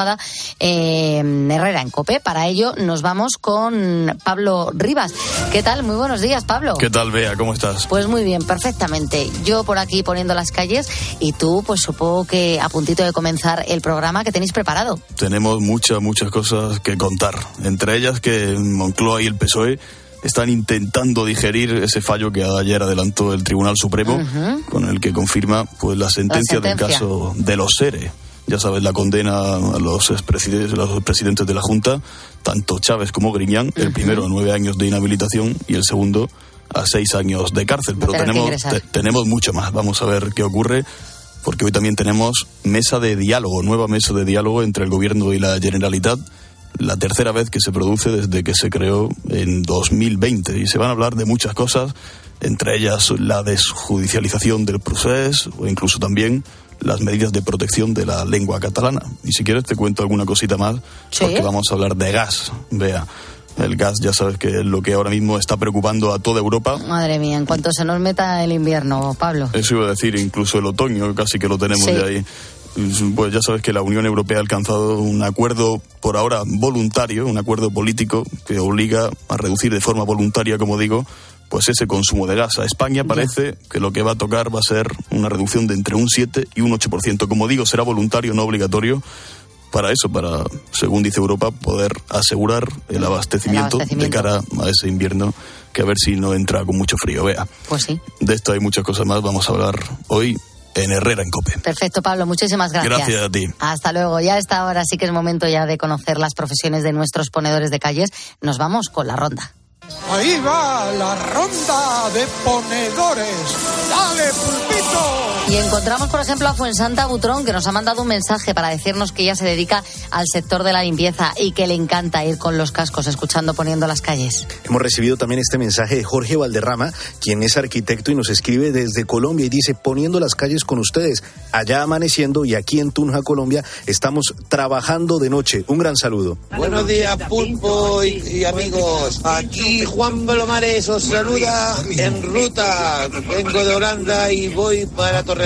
[SPEAKER 1] eh, Herrera en COPE. Para ello nos vamos con Pablo Rivas. ¿Qué tal? Muy buenos días, Pablo.
[SPEAKER 6] ¿Qué tal, Bea? ¿Cómo estás?
[SPEAKER 1] Pues muy bien, perfectamente. Yo por aquí Poniendo las Calles y tú, pues supongo que a puntito de comenzar el programa que tenéis preparado.
[SPEAKER 6] Tenemos muchas, muchas cosas que contar. Entre ellas que Moncloa y el P S O E están intentando digerir ese fallo que ayer adelantó el Tribunal Supremo, uh-huh. con el que confirma pues la sentencia, la sentencia del caso de los SERE. Ya sabes, la condena a los expresidentes, a los presidentes de la Junta, tanto Chávez como Griñán, uh-huh. el primero a nueve años de inhabilitación y el segundo a seis años de cárcel. Pero tenemos, te, tenemos mucho más. Vamos a ver qué ocurre, porque hoy también tenemos mesa de diálogo, nueva mesa de diálogo entre el Gobierno y la Generalitat, la tercera vez que se produce desde que se creó en dos mil veinte. Y se van a hablar de muchas cosas, entre ellas la desjudicialización del procés o incluso también las medidas de protección de la lengua catalana. Y si quieres te cuento alguna cosita más, ¿sí? Porque vamos a hablar de gas, Bea. El gas, ya sabes que es lo que ahora mismo está preocupando a toda Europa.
[SPEAKER 1] Madre mía, en cuanto se nos meta el invierno, Pablo.
[SPEAKER 6] Eso iba a decir, incluso el otoño, casi que lo tenemos
[SPEAKER 1] sí.
[SPEAKER 6] de ahí. Pues ya sabes que la Unión Europea ha alcanzado un acuerdo, por ahora voluntario, un acuerdo político que obliga a reducir de forma voluntaria, como digo, pues ese consumo de gas. A España parece ya. que lo que va a tocar va a ser una reducción de entre un siete y un ocho por ciento. Como digo, será voluntario, no obligatorio. Para eso, para, según dice Europa, poder asegurar el abastecimiento, el abastecimiento de cara a ese invierno, que a ver si no entra con mucho frío, vea.
[SPEAKER 1] Pues sí.
[SPEAKER 6] De esto hay muchas cosas más, vamos a hablar hoy en Herrera en COPE.
[SPEAKER 1] Perfecto, Pablo, muchísimas gracias.
[SPEAKER 6] Gracias a ti.
[SPEAKER 1] Hasta luego. Ya a esta hora sí que es momento ya de conocer las profesiones de nuestros ponedores de calles. Nos vamos con la ronda.
[SPEAKER 7] Ahí va la ronda de ponedores. ¡Dale, pulpito!
[SPEAKER 1] Y encontramos, por ejemplo, a Fuensanta Butrón, que nos ha mandado un mensaje para decirnos que ella se dedica al sector de la limpieza y que le encanta ir con los cascos escuchando Poniendo las Calles.
[SPEAKER 16] Hemos recibido también este mensaje de Jorge Valderrama, quien es arquitecto y nos escribe desde Colombia y dice: Poniendo las Calles con ustedes, allá amaneciendo y aquí en Tunja, Colombia, estamos trabajando de noche. Un gran saludo.
[SPEAKER 24] Buenos días, Pulpo y, y amigos. Aquí Juan Palomares os saluda en ruta. Vengo de Holanda y voy para Torrejón.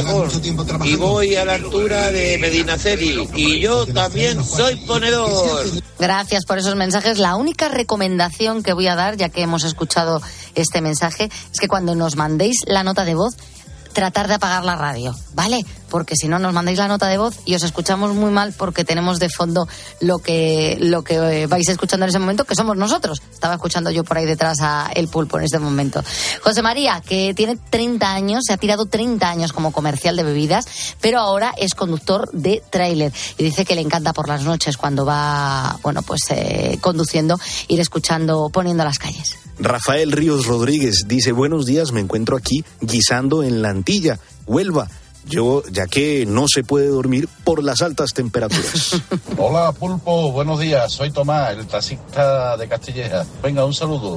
[SPEAKER 24] Y voy a la altura de Medinaceli. Y yo también soy ponedor.
[SPEAKER 1] Gracias por esos mensajes. La única recomendación que voy a dar, ya que hemos escuchado este mensaje, es que cuando nos mandéis la nota de voz, tratar de apagar la radio, ¿vale? Porque si no nos mandáis la nota de voz y os escuchamos muy mal porque tenemos de fondo lo que lo que vais escuchando en ese momento, que somos nosotros. Estaba escuchando yo por ahí detrás a El Pulpo en este momento. José María, que tiene treinta años, se ha tirado treinta años como comercial de bebidas, pero ahora es conductor de tráiler y dice que le encanta por las noches cuando va, bueno, pues eh, conduciendo, ir escuchando Poniendo las Calles.
[SPEAKER 16] Rafael Ríos Rodríguez dice: buenos días, me encuentro aquí guisando en la Antilla, Huelva. Yo, ya que no se puede dormir por las altas temperaturas.
[SPEAKER 8] Hola, Pulpo, buenos días. Soy Tomás, el taxista de Castilleja. Venga, un saludo.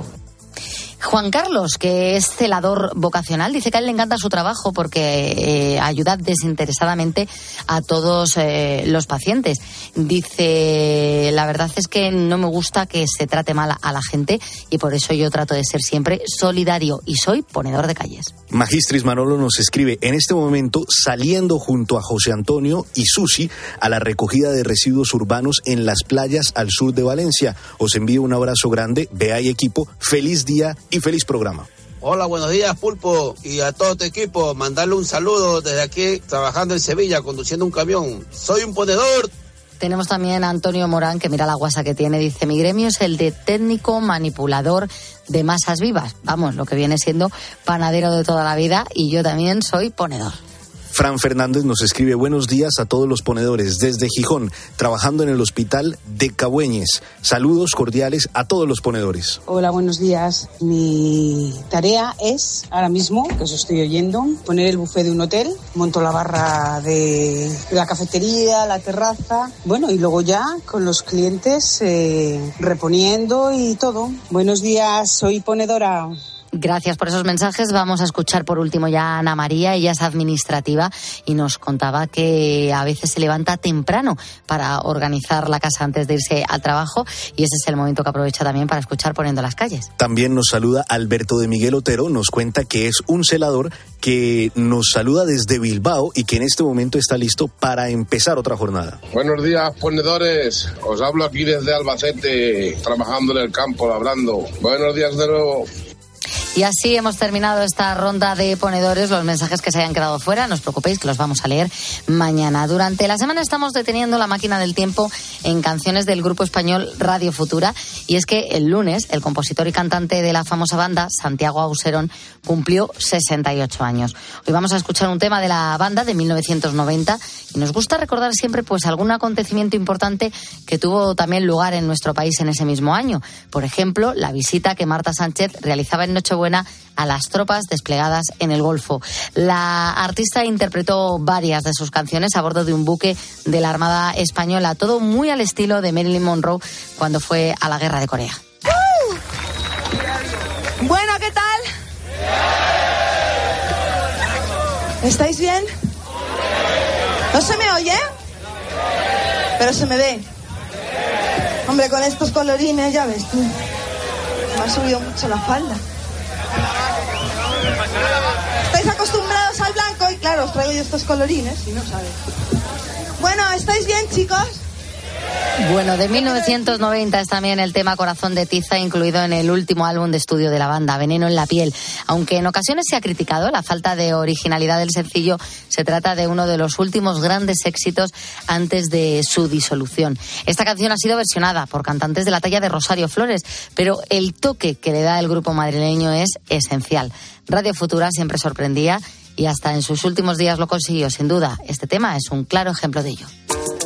[SPEAKER 1] Juan Carlos, que es celador vocacional, dice que a él le encanta su trabajo porque eh, ayuda desinteresadamente a todos eh, los pacientes. Dice, la verdad es que no me gusta que se trate mal a la gente y por eso yo trato de ser siempre solidario y soy ponedor de calles.
[SPEAKER 16] Magistris Manolo nos escribe: en este momento saliendo junto a José Antonio y Susi a la recogida de residuos urbanos en las playas al sur de Valencia. Os envío un abrazo grande, Bea y equipo, feliz día y feliz programa.
[SPEAKER 24] Hola, buenos días, Pulpo, y a todo tu equipo. Mandarle un saludo desde aquí, trabajando en Sevilla, conduciendo un camión. Soy un ponedor.
[SPEAKER 1] Tenemos también a Antonio Morán, que mira la guasa que tiene. Dice: mi gremio es el de técnico manipulador de masas vivas. Vamos, lo que viene siendo panadero de toda la vida, y yo también soy ponedor.
[SPEAKER 16] Fran Fernández nos escribe: buenos días a todos los ponedores desde Gijón, trabajando en el hospital de Cabueñes. Saludos cordiales a todos los ponedores.
[SPEAKER 9] Hola, buenos días. Mi tarea es, ahora mismo, que os estoy oyendo, poner el buffet de un hotel, monto la barra de la cafetería, la terraza, bueno, y luego ya con los clientes eh, reponiendo y todo. Buenos días, soy ponedora.
[SPEAKER 1] Gracias por esos mensajes. Vamos a escuchar por último ya a Ana María. Ella es administrativa y nos contaba que a veces se levanta temprano para organizar la casa antes de irse al trabajo, y ese es el momento que aprovecha también para escuchar Poniendo las Calles.
[SPEAKER 16] También nos saluda Alberto de Miguel Otero, nos cuenta que es un celador que nos saluda desde Bilbao y que en este momento está listo para empezar otra jornada.
[SPEAKER 10] Buenos días, ponedores. Os hablo aquí desde Albacete, trabajando en el campo, labrando. Buenos días de nuevo.
[SPEAKER 1] Y así hemos terminado esta ronda de ponedores. Los mensajes que se hayan quedado fuera, no os preocupéis que los vamos a leer mañana. Durante la semana estamos deteniendo la máquina del tiempo en canciones del grupo español Radio Futura, y es que el lunes el compositor y cantante de la famosa banda, Santiago Auserón, cumplió sesenta y ocho años. Hoy vamos a escuchar un tema de la banda de mil novecientos noventa y nos gusta recordar siempre pues algún acontecimiento importante que tuvo también lugar en nuestro país en ese mismo año. Por ejemplo, la visita que Marta Sánchez realizaba en Nochebuena a las tropas desplegadas en el Golfo. La artista interpretó varias de sus canciones a bordo de un buque de la Armada Española, todo muy al estilo de Marilyn Monroe cuando fue a la Guerra de Corea.
[SPEAKER 11] ¡Uh! Bueno, ¿qué tal? ¿Estáis bien? ¿No se me oye? Pero se me ve. Hombre, con estos colorines, ya ves tú. Me ha subido mucho la falda. Estáis acostumbrados al blanco y claro, os traigo yo estos colorines y no sabéis. Bueno, ¿estáis bien, chicos?
[SPEAKER 1] Bueno, de mil novecientos noventa es también el tema Corazón de Tiza, incluido en el último álbum de estudio de la banda, Veneno en la piel. Aunque en ocasiones se ha criticado la falta de originalidad del sencillo, se trata de uno de los últimos grandes éxitos antes de su disolución. Esta canción ha sido versionada por cantantes de la talla de Rosario Flores, pero el toque que le da el grupo madrileño es esencial. Radio Futura siempre sorprendía y hasta en sus últimos días lo consiguió. Sin duda, este tema es un claro ejemplo de ello.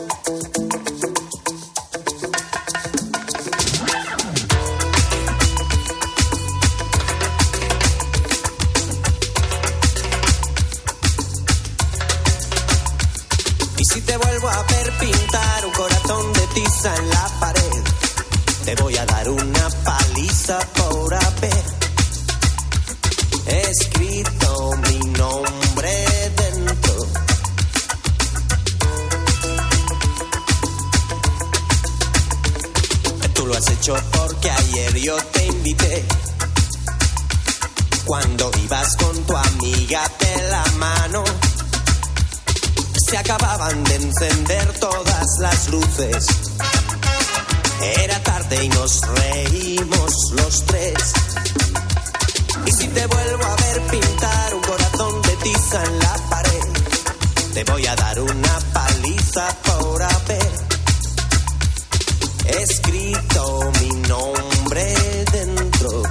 [SPEAKER 2] Te vuelvo a ver pintar un corazón de tiza en la pared. Te voy a dar una paliza por haber escrito mi nombre dentro. Tú lo has hecho porque ayer yo te invité. Cuando ibas con tu amiga de la mano, se acababan de encender todas las luces. Era tarde y nos reímos los tres. Y si te vuelvo a ver pintar un corazón de tiza en la pared, te voy a dar una paliza por haber escrito mi nombre dentro.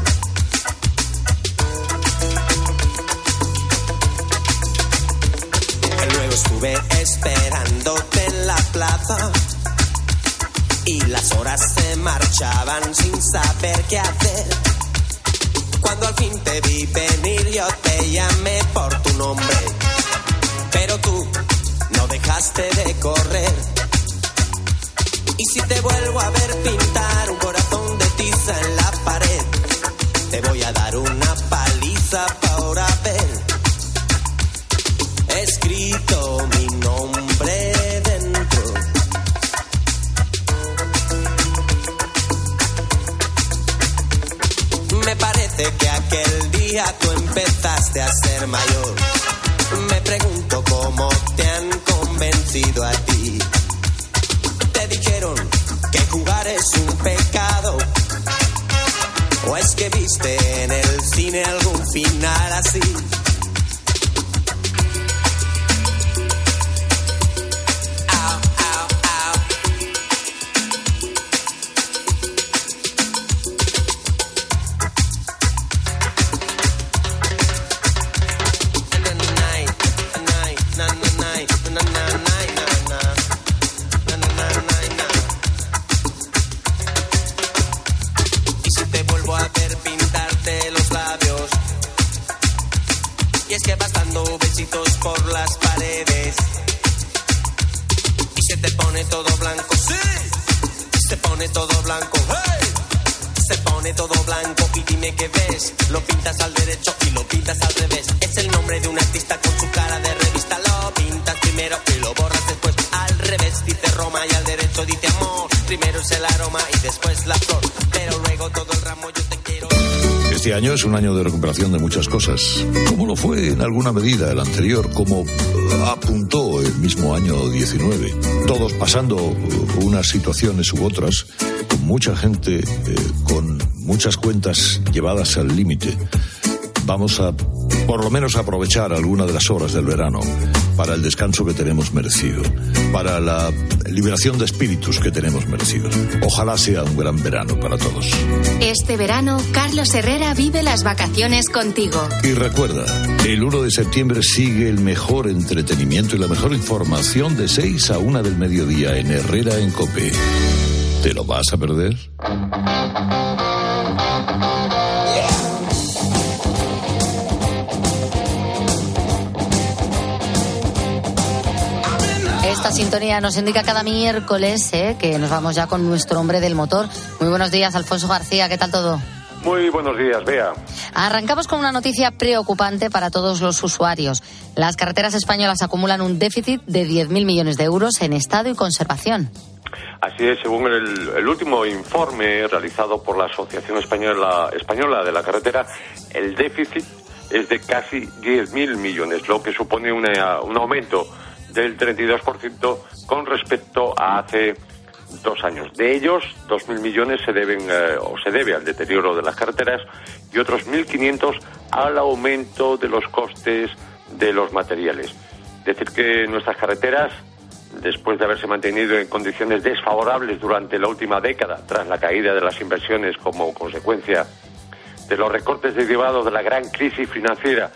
[SPEAKER 2] Luego estuve esperándote en la plaza y las horas se marchaban sin saber qué hacer. Cuando al fin te vi venir yo te llamé por tu nombre, pero tú no dejaste de correr. Y si te vuelvo a ver pintar un corazón de tiza en la pared, te voy a dar una paliza por haber escrito mi nombre dentro. Me parece que aquel día tú empezaste a ser mayor. Me pregunto cómo te han convencido a ti. Te dijeron que jugar es un pecado, o es que viste en el cine algún final así.
[SPEAKER 4] Este año es un año de recuperación de muchas cosas, como lo fue en alguna medida el anterior, como apuntó el mismo año diecinueve. Todos pasando unas situaciones u otras, con mucha gente, eh, con muchas cuentas llevadas al límite. Vamos a, por lo menos, aprovechar alguna de las horas del verano para el descanso que tenemos merecido, para la liberación de espíritus que tenemos merecido. Ojalá sea un gran verano para todos.
[SPEAKER 3] Este verano, Carlos Herrera vive las vacaciones contigo.
[SPEAKER 4] Y recuerda, el uno de septiembre sigue el mejor entretenimiento y la mejor información de seis a una del mediodía en Herrera en COPE. ¿Te lo vas a perder?
[SPEAKER 1] Esta sintonía nos indica cada miércoles eh, que nos vamos ya con nuestro hombre del motor. Muy buenos días, Alfonso García, ¿qué tal todo?
[SPEAKER 12] Muy buenos días, Bea.
[SPEAKER 1] Arrancamos con una noticia preocupante para todos los usuarios. Las carreteras españolas acumulan un déficit de diez mil millones de euros en estado y conservación.
[SPEAKER 12] Así es, según el, el último informe realizado por la Asociación Española, Española de la Carretera, el déficit es de casi diez mil millones, lo que supone una, un aumento del treinta y dos por ciento con respecto a hace dos años. De ellos, dos mil millones se deben eh, o se debe al deterioro de las carreteras y otros mil quinientos al aumento de los costes de los materiales. Es decir, que nuestras carreteras, después de haberse mantenido en condiciones desfavorables durante la última década, tras la caída de las inversiones como consecuencia de los recortes derivados de la gran crisis financiera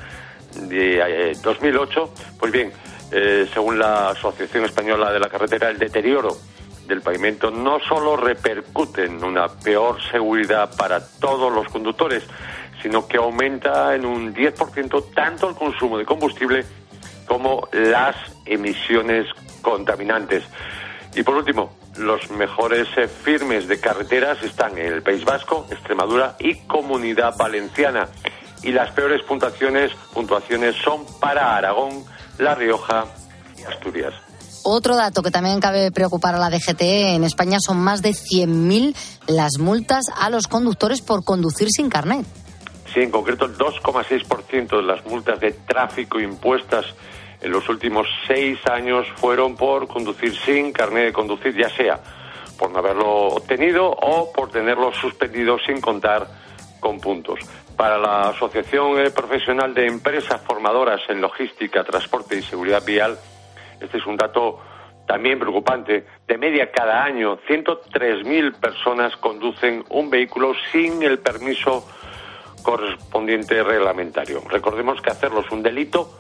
[SPEAKER 12] de eh, dos mil ocho, pues bien, eh, según la Asociación Española de la Carretera, el deterioro del pavimento no solo repercute en una peor seguridad para todos los conductores, sino que aumenta en un diez por ciento tanto el consumo de combustible como las emisiones contaminantes. Y por último, los mejores eh, firmes de carreteras están en el País Vasco, Extremadura y Comunidad Valenciana. Y las peores puntuaciones, puntuaciones son para Aragón, La Rioja y Asturias.
[SPEAKER 1] Otro dato que también cabe preocupar a la D G T: en España son más de cien mil las multas a los conductores por conducir sin carnet.
[SPEAKER 12] Sí, en concreto el dos coma seis por ciento de las multas de tráfico impuestas en los últimos seis años fueron por conducir sin carnet de conducir, ya sea por no haberlo obtenido o por tenerlo suspendido sin contar con puntos. Para la Asociación Profesional de Empresas Formadoras en Logística, Transporte y Seguridad Vial, este es un dato también preocupante. De media, cada año, ciento tres mil personas conducen un vehículo sin el permiso correspondiente reglamentario. Recordemos que hacerlo es un delito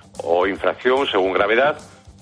[SPEAKER 12] o infracción según gravedad,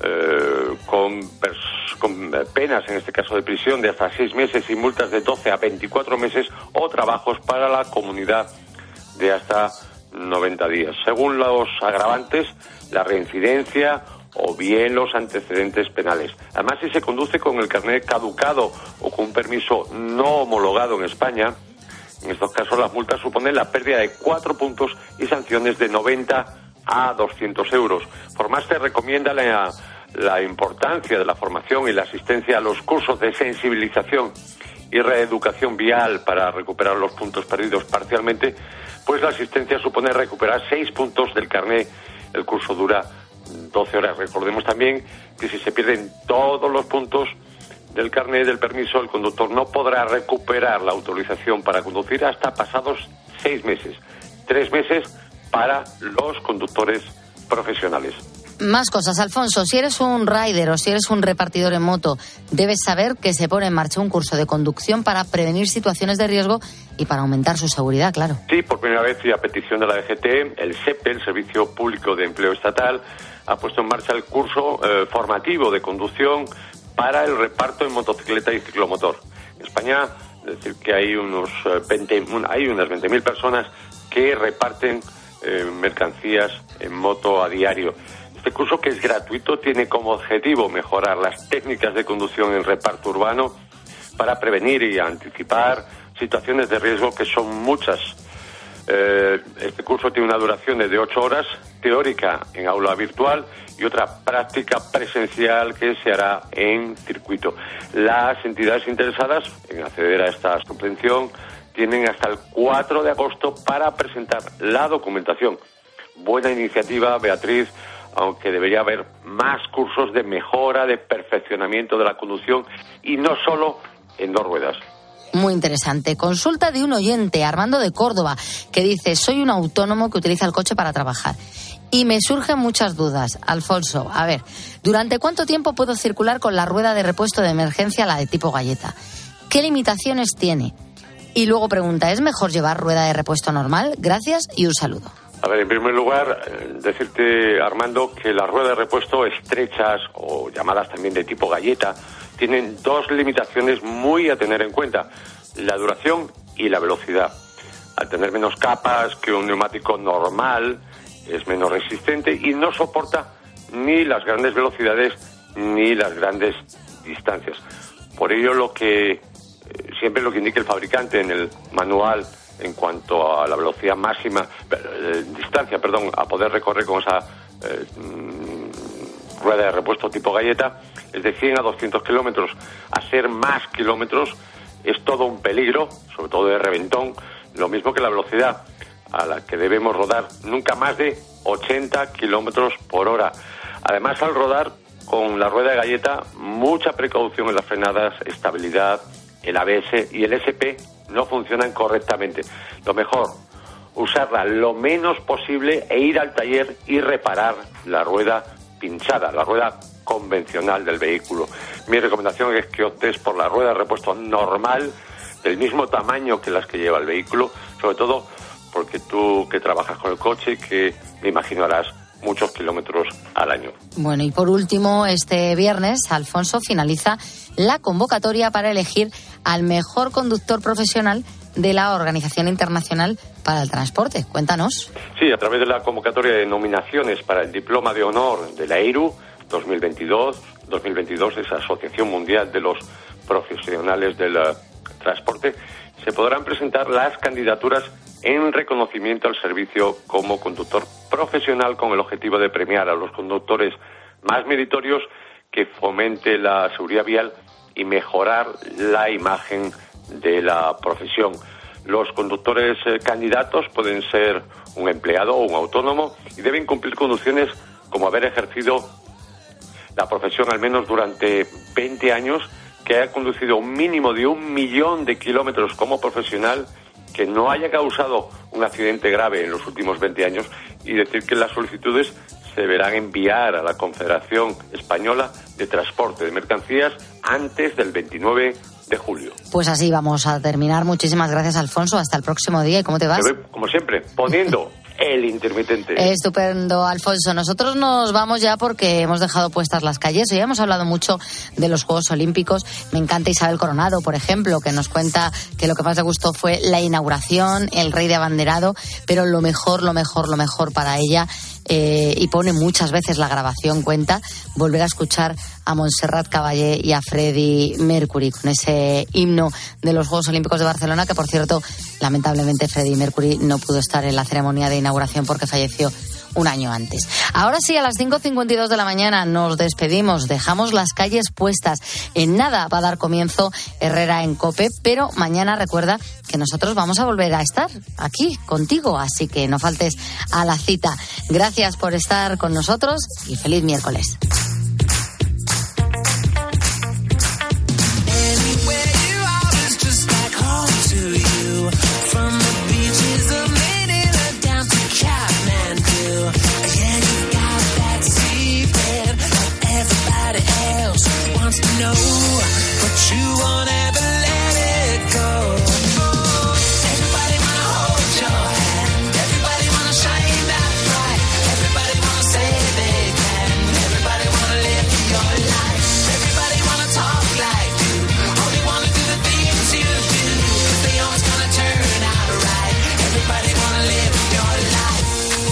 [SPEAKER 12] eh, con, pers- con penas, en este caso de prisión, de hasta seis meses y multas de doce a veinticuatro meses o trabajos para la comunidad de hasta noventa días. Según los agravantes, la reincidencia o bien los antecedentes penales. Además, si se conduce con el carnet caducado o con un permiso no homologado en España, en estos casos las multas suponen la pérdida de cuatro puntos y sanciones de noventa a doscientos euros. Por más se recomienda la, la importancia de la formación y la asistencia a los cursos de sensibilización y reeducación vial para recuperar los puntos perdidos parcialmente, pues la asistencia supone recuperar seis puntos del carnet. El curso dura doce horas. Recordemos también que si se pierden todos los puntos del carnet del permiso, el conductor no podrá recuperar la autorización para conducir hasta pasados seis meses. Tres meses para los conductores profesionales.
[SPEAKER 1] Más cosas, Alfonso. Si eres un rider o si eres un repartidor en moto, debes saber que se pone en marcha un curso de conducción para prevenir situaciones de riesgo y para aumentar su seguridad, claro.
[SPEAKER 12] Sí, por primera vez y a petición de la D G T, el S E P E, el Servicio Público de Empleo Estatal, ha puesto en marcha el curso eh, formativo de conducción para el reparto en motocicleta y ciclomotor. En España, es decir, que hay unos veinte, hay unas veinte mil personas que reparten eh, mercancías en moto a diario. Este curso, que es gratuito, tiene como objetivo mejorar las técnicas de conducción en reparto urbano para prevenir y anticipar situaciones de riesgo que son muchas. Eh, este curso tiene una duración de ocho horas, teórica en aula virtual y otra práctica presencial que se hará en circuito. Las entidades interesadas en acceder a esta subvención tienen hasta el cuatro de agosto para presentar la documentación. Buena iniciativa, Beatriz, aunque debería haber más cursos de mejora, de perfeccionamiento de la conducción y no solo en dos ruedas.
[SPEAKER 1] Muy interesante. Consulta de un oyente, Armando de Córdoba, que dice: soy un autónomo que utiliza el coche para trabajar y me surgen muchas dudas. Alfonso, a ver, ¿durante cuánto tiempo puedo circular con la rueda de repuesto de emergencia, la de tipo galleta? ¿Qué limitaciones tiene? Y luego pregunta: ¿es mejor llevar rueda de repuesto normal? Gracias y un saludo.
[SPEAKER 12] A ver, en primer lugar, decirte, Armando, que las ruedas de repuesto estrechas o llamadas también de tipo galleta tienen dos limitaciones muy a tener en cuenta: la duración y la velocidad. Al tener menos capas que un neumático normal, es menos resistente y no soporta ni las grandes velocidades ni las grandes distancias. Por ello, lo que siempre lo que indica el fabricante en el manual en cuanto a la velocidad máxima, eh, distancia, perdón, a poder recorrer con esa eh, rueda de repuesto tipo galleta, es de cien a doscientos kilómetros. Hacer más kilómetros es todo un peligro, sobre todo de reventón, lo mismo que la velocidad a la que debemos rodar, nunca más de ochenta kilómetros por hora. Además, al rodar con la rueda de galleta, mucha precaución en las frenadas, estabilidad, el A B S y el S P no funcionan correctamente. Lo mejor, usarla lo menos posible e ir al taller y reparar la rueda pinchada, la rueda convencional del vehículo. Mi recomendación es que optes por la rueda de repuesto normal, del mismo tamaño que las que lleva el vehículo, sobre todo porque tú que trabajas con el coche, que me imagino harás muchos kilómetros al año.
[SPEAKER 1] Bueno, y por último, este viernes, Alfonso, finaliza la convocatoria para elegir al mejor conductor profesional de la Organización Internacional para el Transporte. Cuéntanos.
[SPEAKER 12] Sí, a través de la convocatoria de nominaciones para el Diploma de Honor de la E I R U dos mil veintidós, dos mil veintidós, esa Asociación Mundial de los Profesionales del Transporte, se podrán presentar las candidaturas en reconocimiento al servicio como conductor profesional, con el objetivo de premiar a los conductores más meritorios, que fomente la seguridad vial y mejorar la imagen de la profesión. Los conductores eh, candidatos pueden ser un empleado o un autónomo y deben cumplir condiciones como haber ejercido la profesión al menos durante veinte años, que haya conducido un mínimo de un millón de kilómetros como profesional, que no haya causado un accidente grave en los últimos veinte años, y decir que las solicitudes se deberán enviar a la Confederación Española de Transporte de Mercancías antes del veintinueve de julio.
[SPEAKER 1] Pues así vamos a terminar. Muchísimas gracias, Alfonso. Hasta el próximo día. ¿Y cómo te vas?
[SPEAKER 12] Como siempre, poniendo el intermitente.
[SPEAKER 1] Estupendo, Alfonso. Nosotros nos vamos ya porque hemos dejado puestas las calles. Hoy hemos hablado mucho de los Juegos Olímpicos. Me encanta Isabel Coronado, por ejemplo, que nos cuenta que lo que más le gustó fue la inauguración, el rey de abanderado, pero lo mejor, lo mejor, lo mejor para ella, eh, y pone muchas veces la grabación, cuenta, volver a escuchar a Montserrat Caballé y a Freddie Mercury con ese himno de los Juegos Olímpicos de Barcelona, que por cierto, lamentablemente Freddie Mercury no pudo estar en la ceremonia de inauguración porque falleció un año antes. Ahora sí, a las cinco cincuenta y dos de la mañana nos despedimos, dejamos las calles puestas. En nada va a dar comienzo Herrera en COPE, pero mañana recuerda que nosotros vamos a volver a estar aquí contigo, así que no faltes a la cita. Gracias por estar con nosotros y feliz miércoles.
[SPEAKER 2] No, but you won't ever let it go. Everybody wanna hold your hand. Everybody wanna shine that bright. Everybody wanna say they can. Everybody wanna live your life. Everybody wanna talk like you. Only wanna do the things you do, 'cause they always gonna turn out right. Everybody wanna live your life.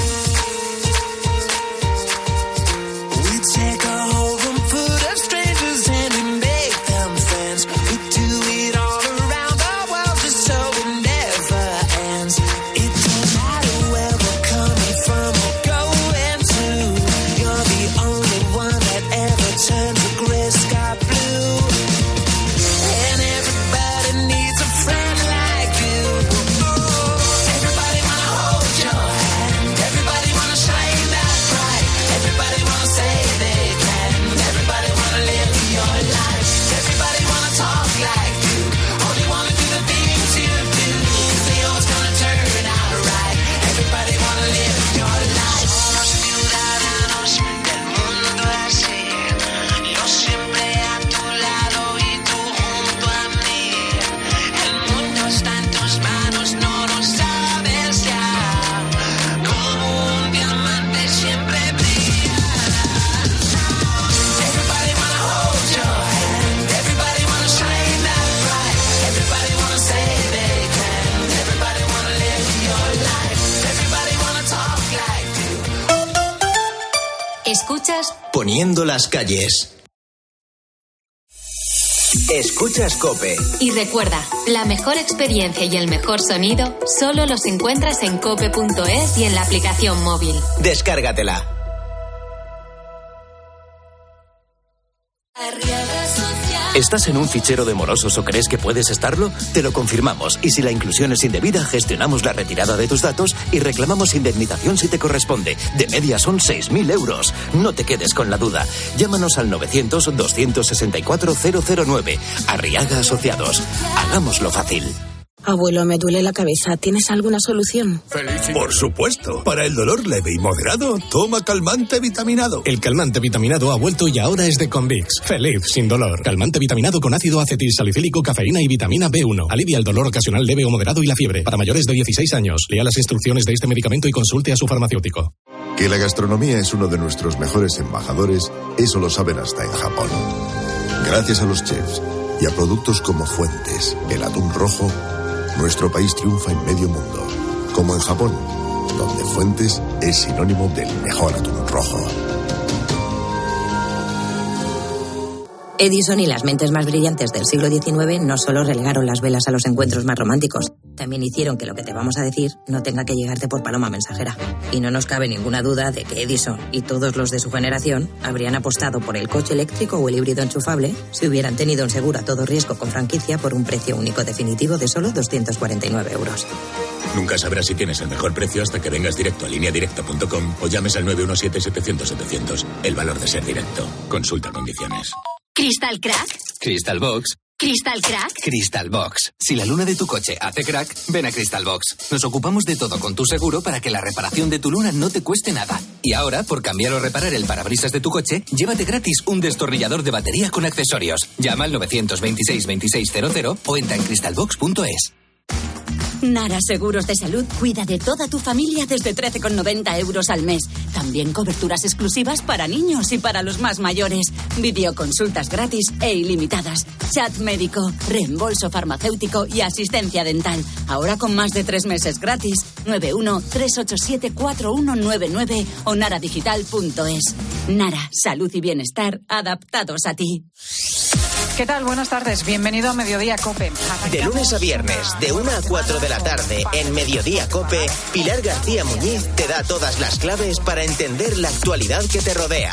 [SPEAKER 2] We take a whole room full of strangers and we make them friends. We do it all around the world just so it never ends. It don't matter where we're coming from or going to. You're the only one that ever turns the gray sky blue. And everybody needs a friend like you. Everybody wanna hold your hand. Everybody wanna shine that bright. Everybody wanna say they can. Everybody wanna live your life. Everybody wanna talk like you. Only wanna do the things you do, 'cause they always gonna turn out right. Everybody wanna live your life. Somos ciudadanos del mundo así. Yo siempre a tu lado y tú junto a mí. El mundo está en tus manos, no lo sabes ya. Como un diamante siempre brilla. Everybody wanna hold your hand. Everybody wanna shine that bright. Everybody wanna say they can. Everybody wanna live your life. Everybody wanna talk like you.
[SPEAKER 3] Escuchas
[SPEAKER 13] Poniendo las calles. Escuchas COPE.
[SPEAKER 3] y recuerda, la mejor experiencia y el mejor sonido solo los encuentras en cope punto es y en la aplicación móvil.
[SPEAKER 13] Descárgatela.
[SPEAKER 14] ¿Estás en un fichero de morosos o crees que puedes estarlo? Te lo confirmamos y si la inclusión es indebida, gestionamos la retirada de tus datos y reclamamos indemnización si te corresponde. De media son seis mil euros. No te quedes con la duda. Llámanos al novecientos, doscientos sesenta y cuatro, cero cero nueve. Arriaga Asociados. Hagámoslo fácil.
[SPEAKER 15] Abuelo, me duele la cabeza. ¿Tienes alguna solución?
[SPEAKER 17] Por supuesto. Para el dolor leve y moderado, toma calmante vitaminado.
[SPEAKER 18] El calmante vitaminado ha vuelto y ahora es de Convix. Feliz sin dolor. Calmante vitaminado con ácido acetilsalicílico, cafeína y vitamina B uno. Alivia el dolor ocasional leve o moderado y la fiebre. Para mayores de dieciséis años, lea las instrucciones de este medicamento y consulte a su farmacéutico.
[SPEAKER 19] Que la gastronomía es uno de nuestros mejores embajadores, eso lo saben hasta en Japón. Gracias a los chefs y a productos como Fuentes, el atún rojo, nuestro país triunfa en medio mundo, como en Japón, donde Fuentes es sinónimo del mejor atún rojo.
[SPEAKER 26] Edison y las mentes más brillantes del siglo diecinueve no solo relegaron las velas a los encuentros más románticos, también hicieron que lo que te vamos a decir no tenga que llegarte por paloma mensajera. Y no nos cabe ninguna duda de que Edison y todos los de su generación habrían apostado por el coche eléctrico o el híbrido enchufable si hubieran tenido un seguro a todo riesgo con franquicia por un precio único definitivo de solo doscientos cuarenta y nueve euros.
[SPEAKER 27] Nunca sabrás si tienes el mejor precio hasta que vengas directo a línea directa punto com o llames al nueve uno siete, setecientos, setecientos. El valor de ser directo. Consulta condiciones.
[SPEAKER 28] ¿Crystal Crack?
[SPEAKER 27] Crystal Box.
[SPEAKER 28] ¿Crystal Crack?
[SPEAKER 27] Crystal Box. Si la luna de tu coche hace crack, ven a Crystal Box. Nos ocupamos de todo con tu seguro para que la reparación de tu luna no te cueste nada. Y ahora, por cambiar o reparar el parabrisas de tu coche, llévate gratis un destornillador de batería con accesorios. Llama al novecientos veintiséis, veintiséis cero cero o entra en crystal box punto es.
[SPEAKER 28] Nara Seguros de Salud cuida de toda tu familia desde trece con noventa euros al mes. También coberturas exclusivas para niños y para los más mayores. Videoconsultas gratis e ilimitadas. Chat médico, reembolso farmacéutico y asistencia dental. Ahora con más de tres meses gratis. nueve uno, tres ocho siete, cuatro uno nueve nueve o nara digital punto es. Nara, salud y bienestar adaptados a ti.
[SPEAKER 29] ¿Qué tal? Buenas tardes. Bienvenido a Mediodía COPE. Arrancamos.
[SPEAKER 13] De lunes a viernes, de una a cuatro de la tarde, en Mediodía COPE, Pilar García Muñiz te da todas las claves para entender la actualidad que te rodea.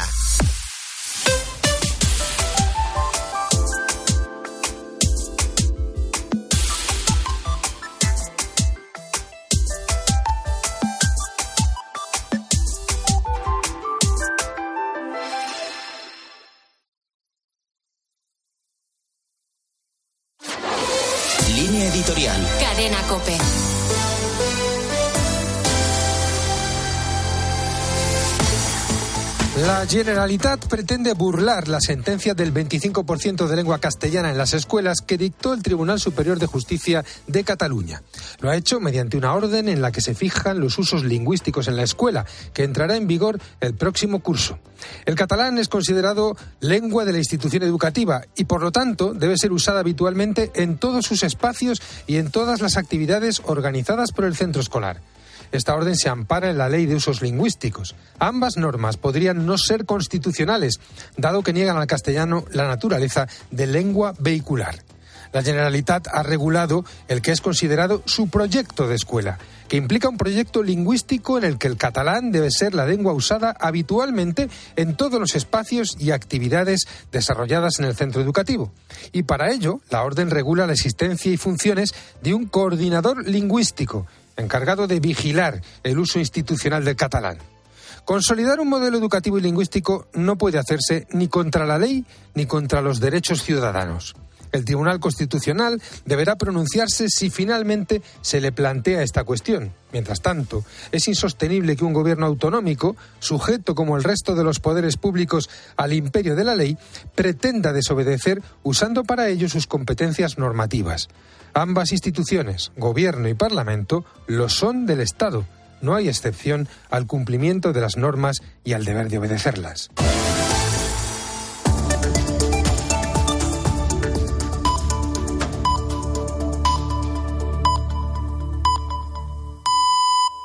[SPEAKER 13] Editorial.
[SPEAKER 3] Cadena COPE.
[SPEAKER 30] La Generalitat pretende burlar la sentencia del veinticinco por ciento de lengua castellana en las escuelas que dictó el Tribunal Superior de Justicia de Cataluña. Lo ha hecho mediante una orden en la que se fijan los usos lingüísticos en la escuela, que entrará en vigor el próximo curso. El catalán es considerado lengua de la institución educativa y, por lo tanto, debe ser usada habitualmente en todos sus espacios y en todas las actividades organizadas por el centro escolar. Esta orden se ampara en la Ley de Usos Lingüísticos. Ambas normas podrían no ser constitucionales, dado que niegan al castellano la naturaleza de lengua vehicular. La Generalitat ha regulado el que es considerado su proyecto de escuela, que implica un proyecto lingüístico en el que el catalán debe ser la lengua usada habitualmente en todos los espacios y actividades desarrolladas en el centro educativo. Y para ello, la orden regula la existencia y funciones de un coordinador lingüístico, encargado de vigilar el uso institucional del catalán. Consolidar un modelo educativo y lingüístico no puede hacerse ni contra la ley ni contra los derechos ciudadanos. El Tribunal Constitucional deberá pronunciarse si finalmente se le plantea esta cuestión. Mientras tanto, es insostenible que un gobierno autonómico, sujeto como el resto de los poderes públicos al imperio de la ley, pretenda desobedecer usando para ello sus competencias normativas. Ambas instituciones, Gobierno y Parlamento, lo son del Estado. No hay excepción al cumplimiento de las normas y al deber de obedecerlas.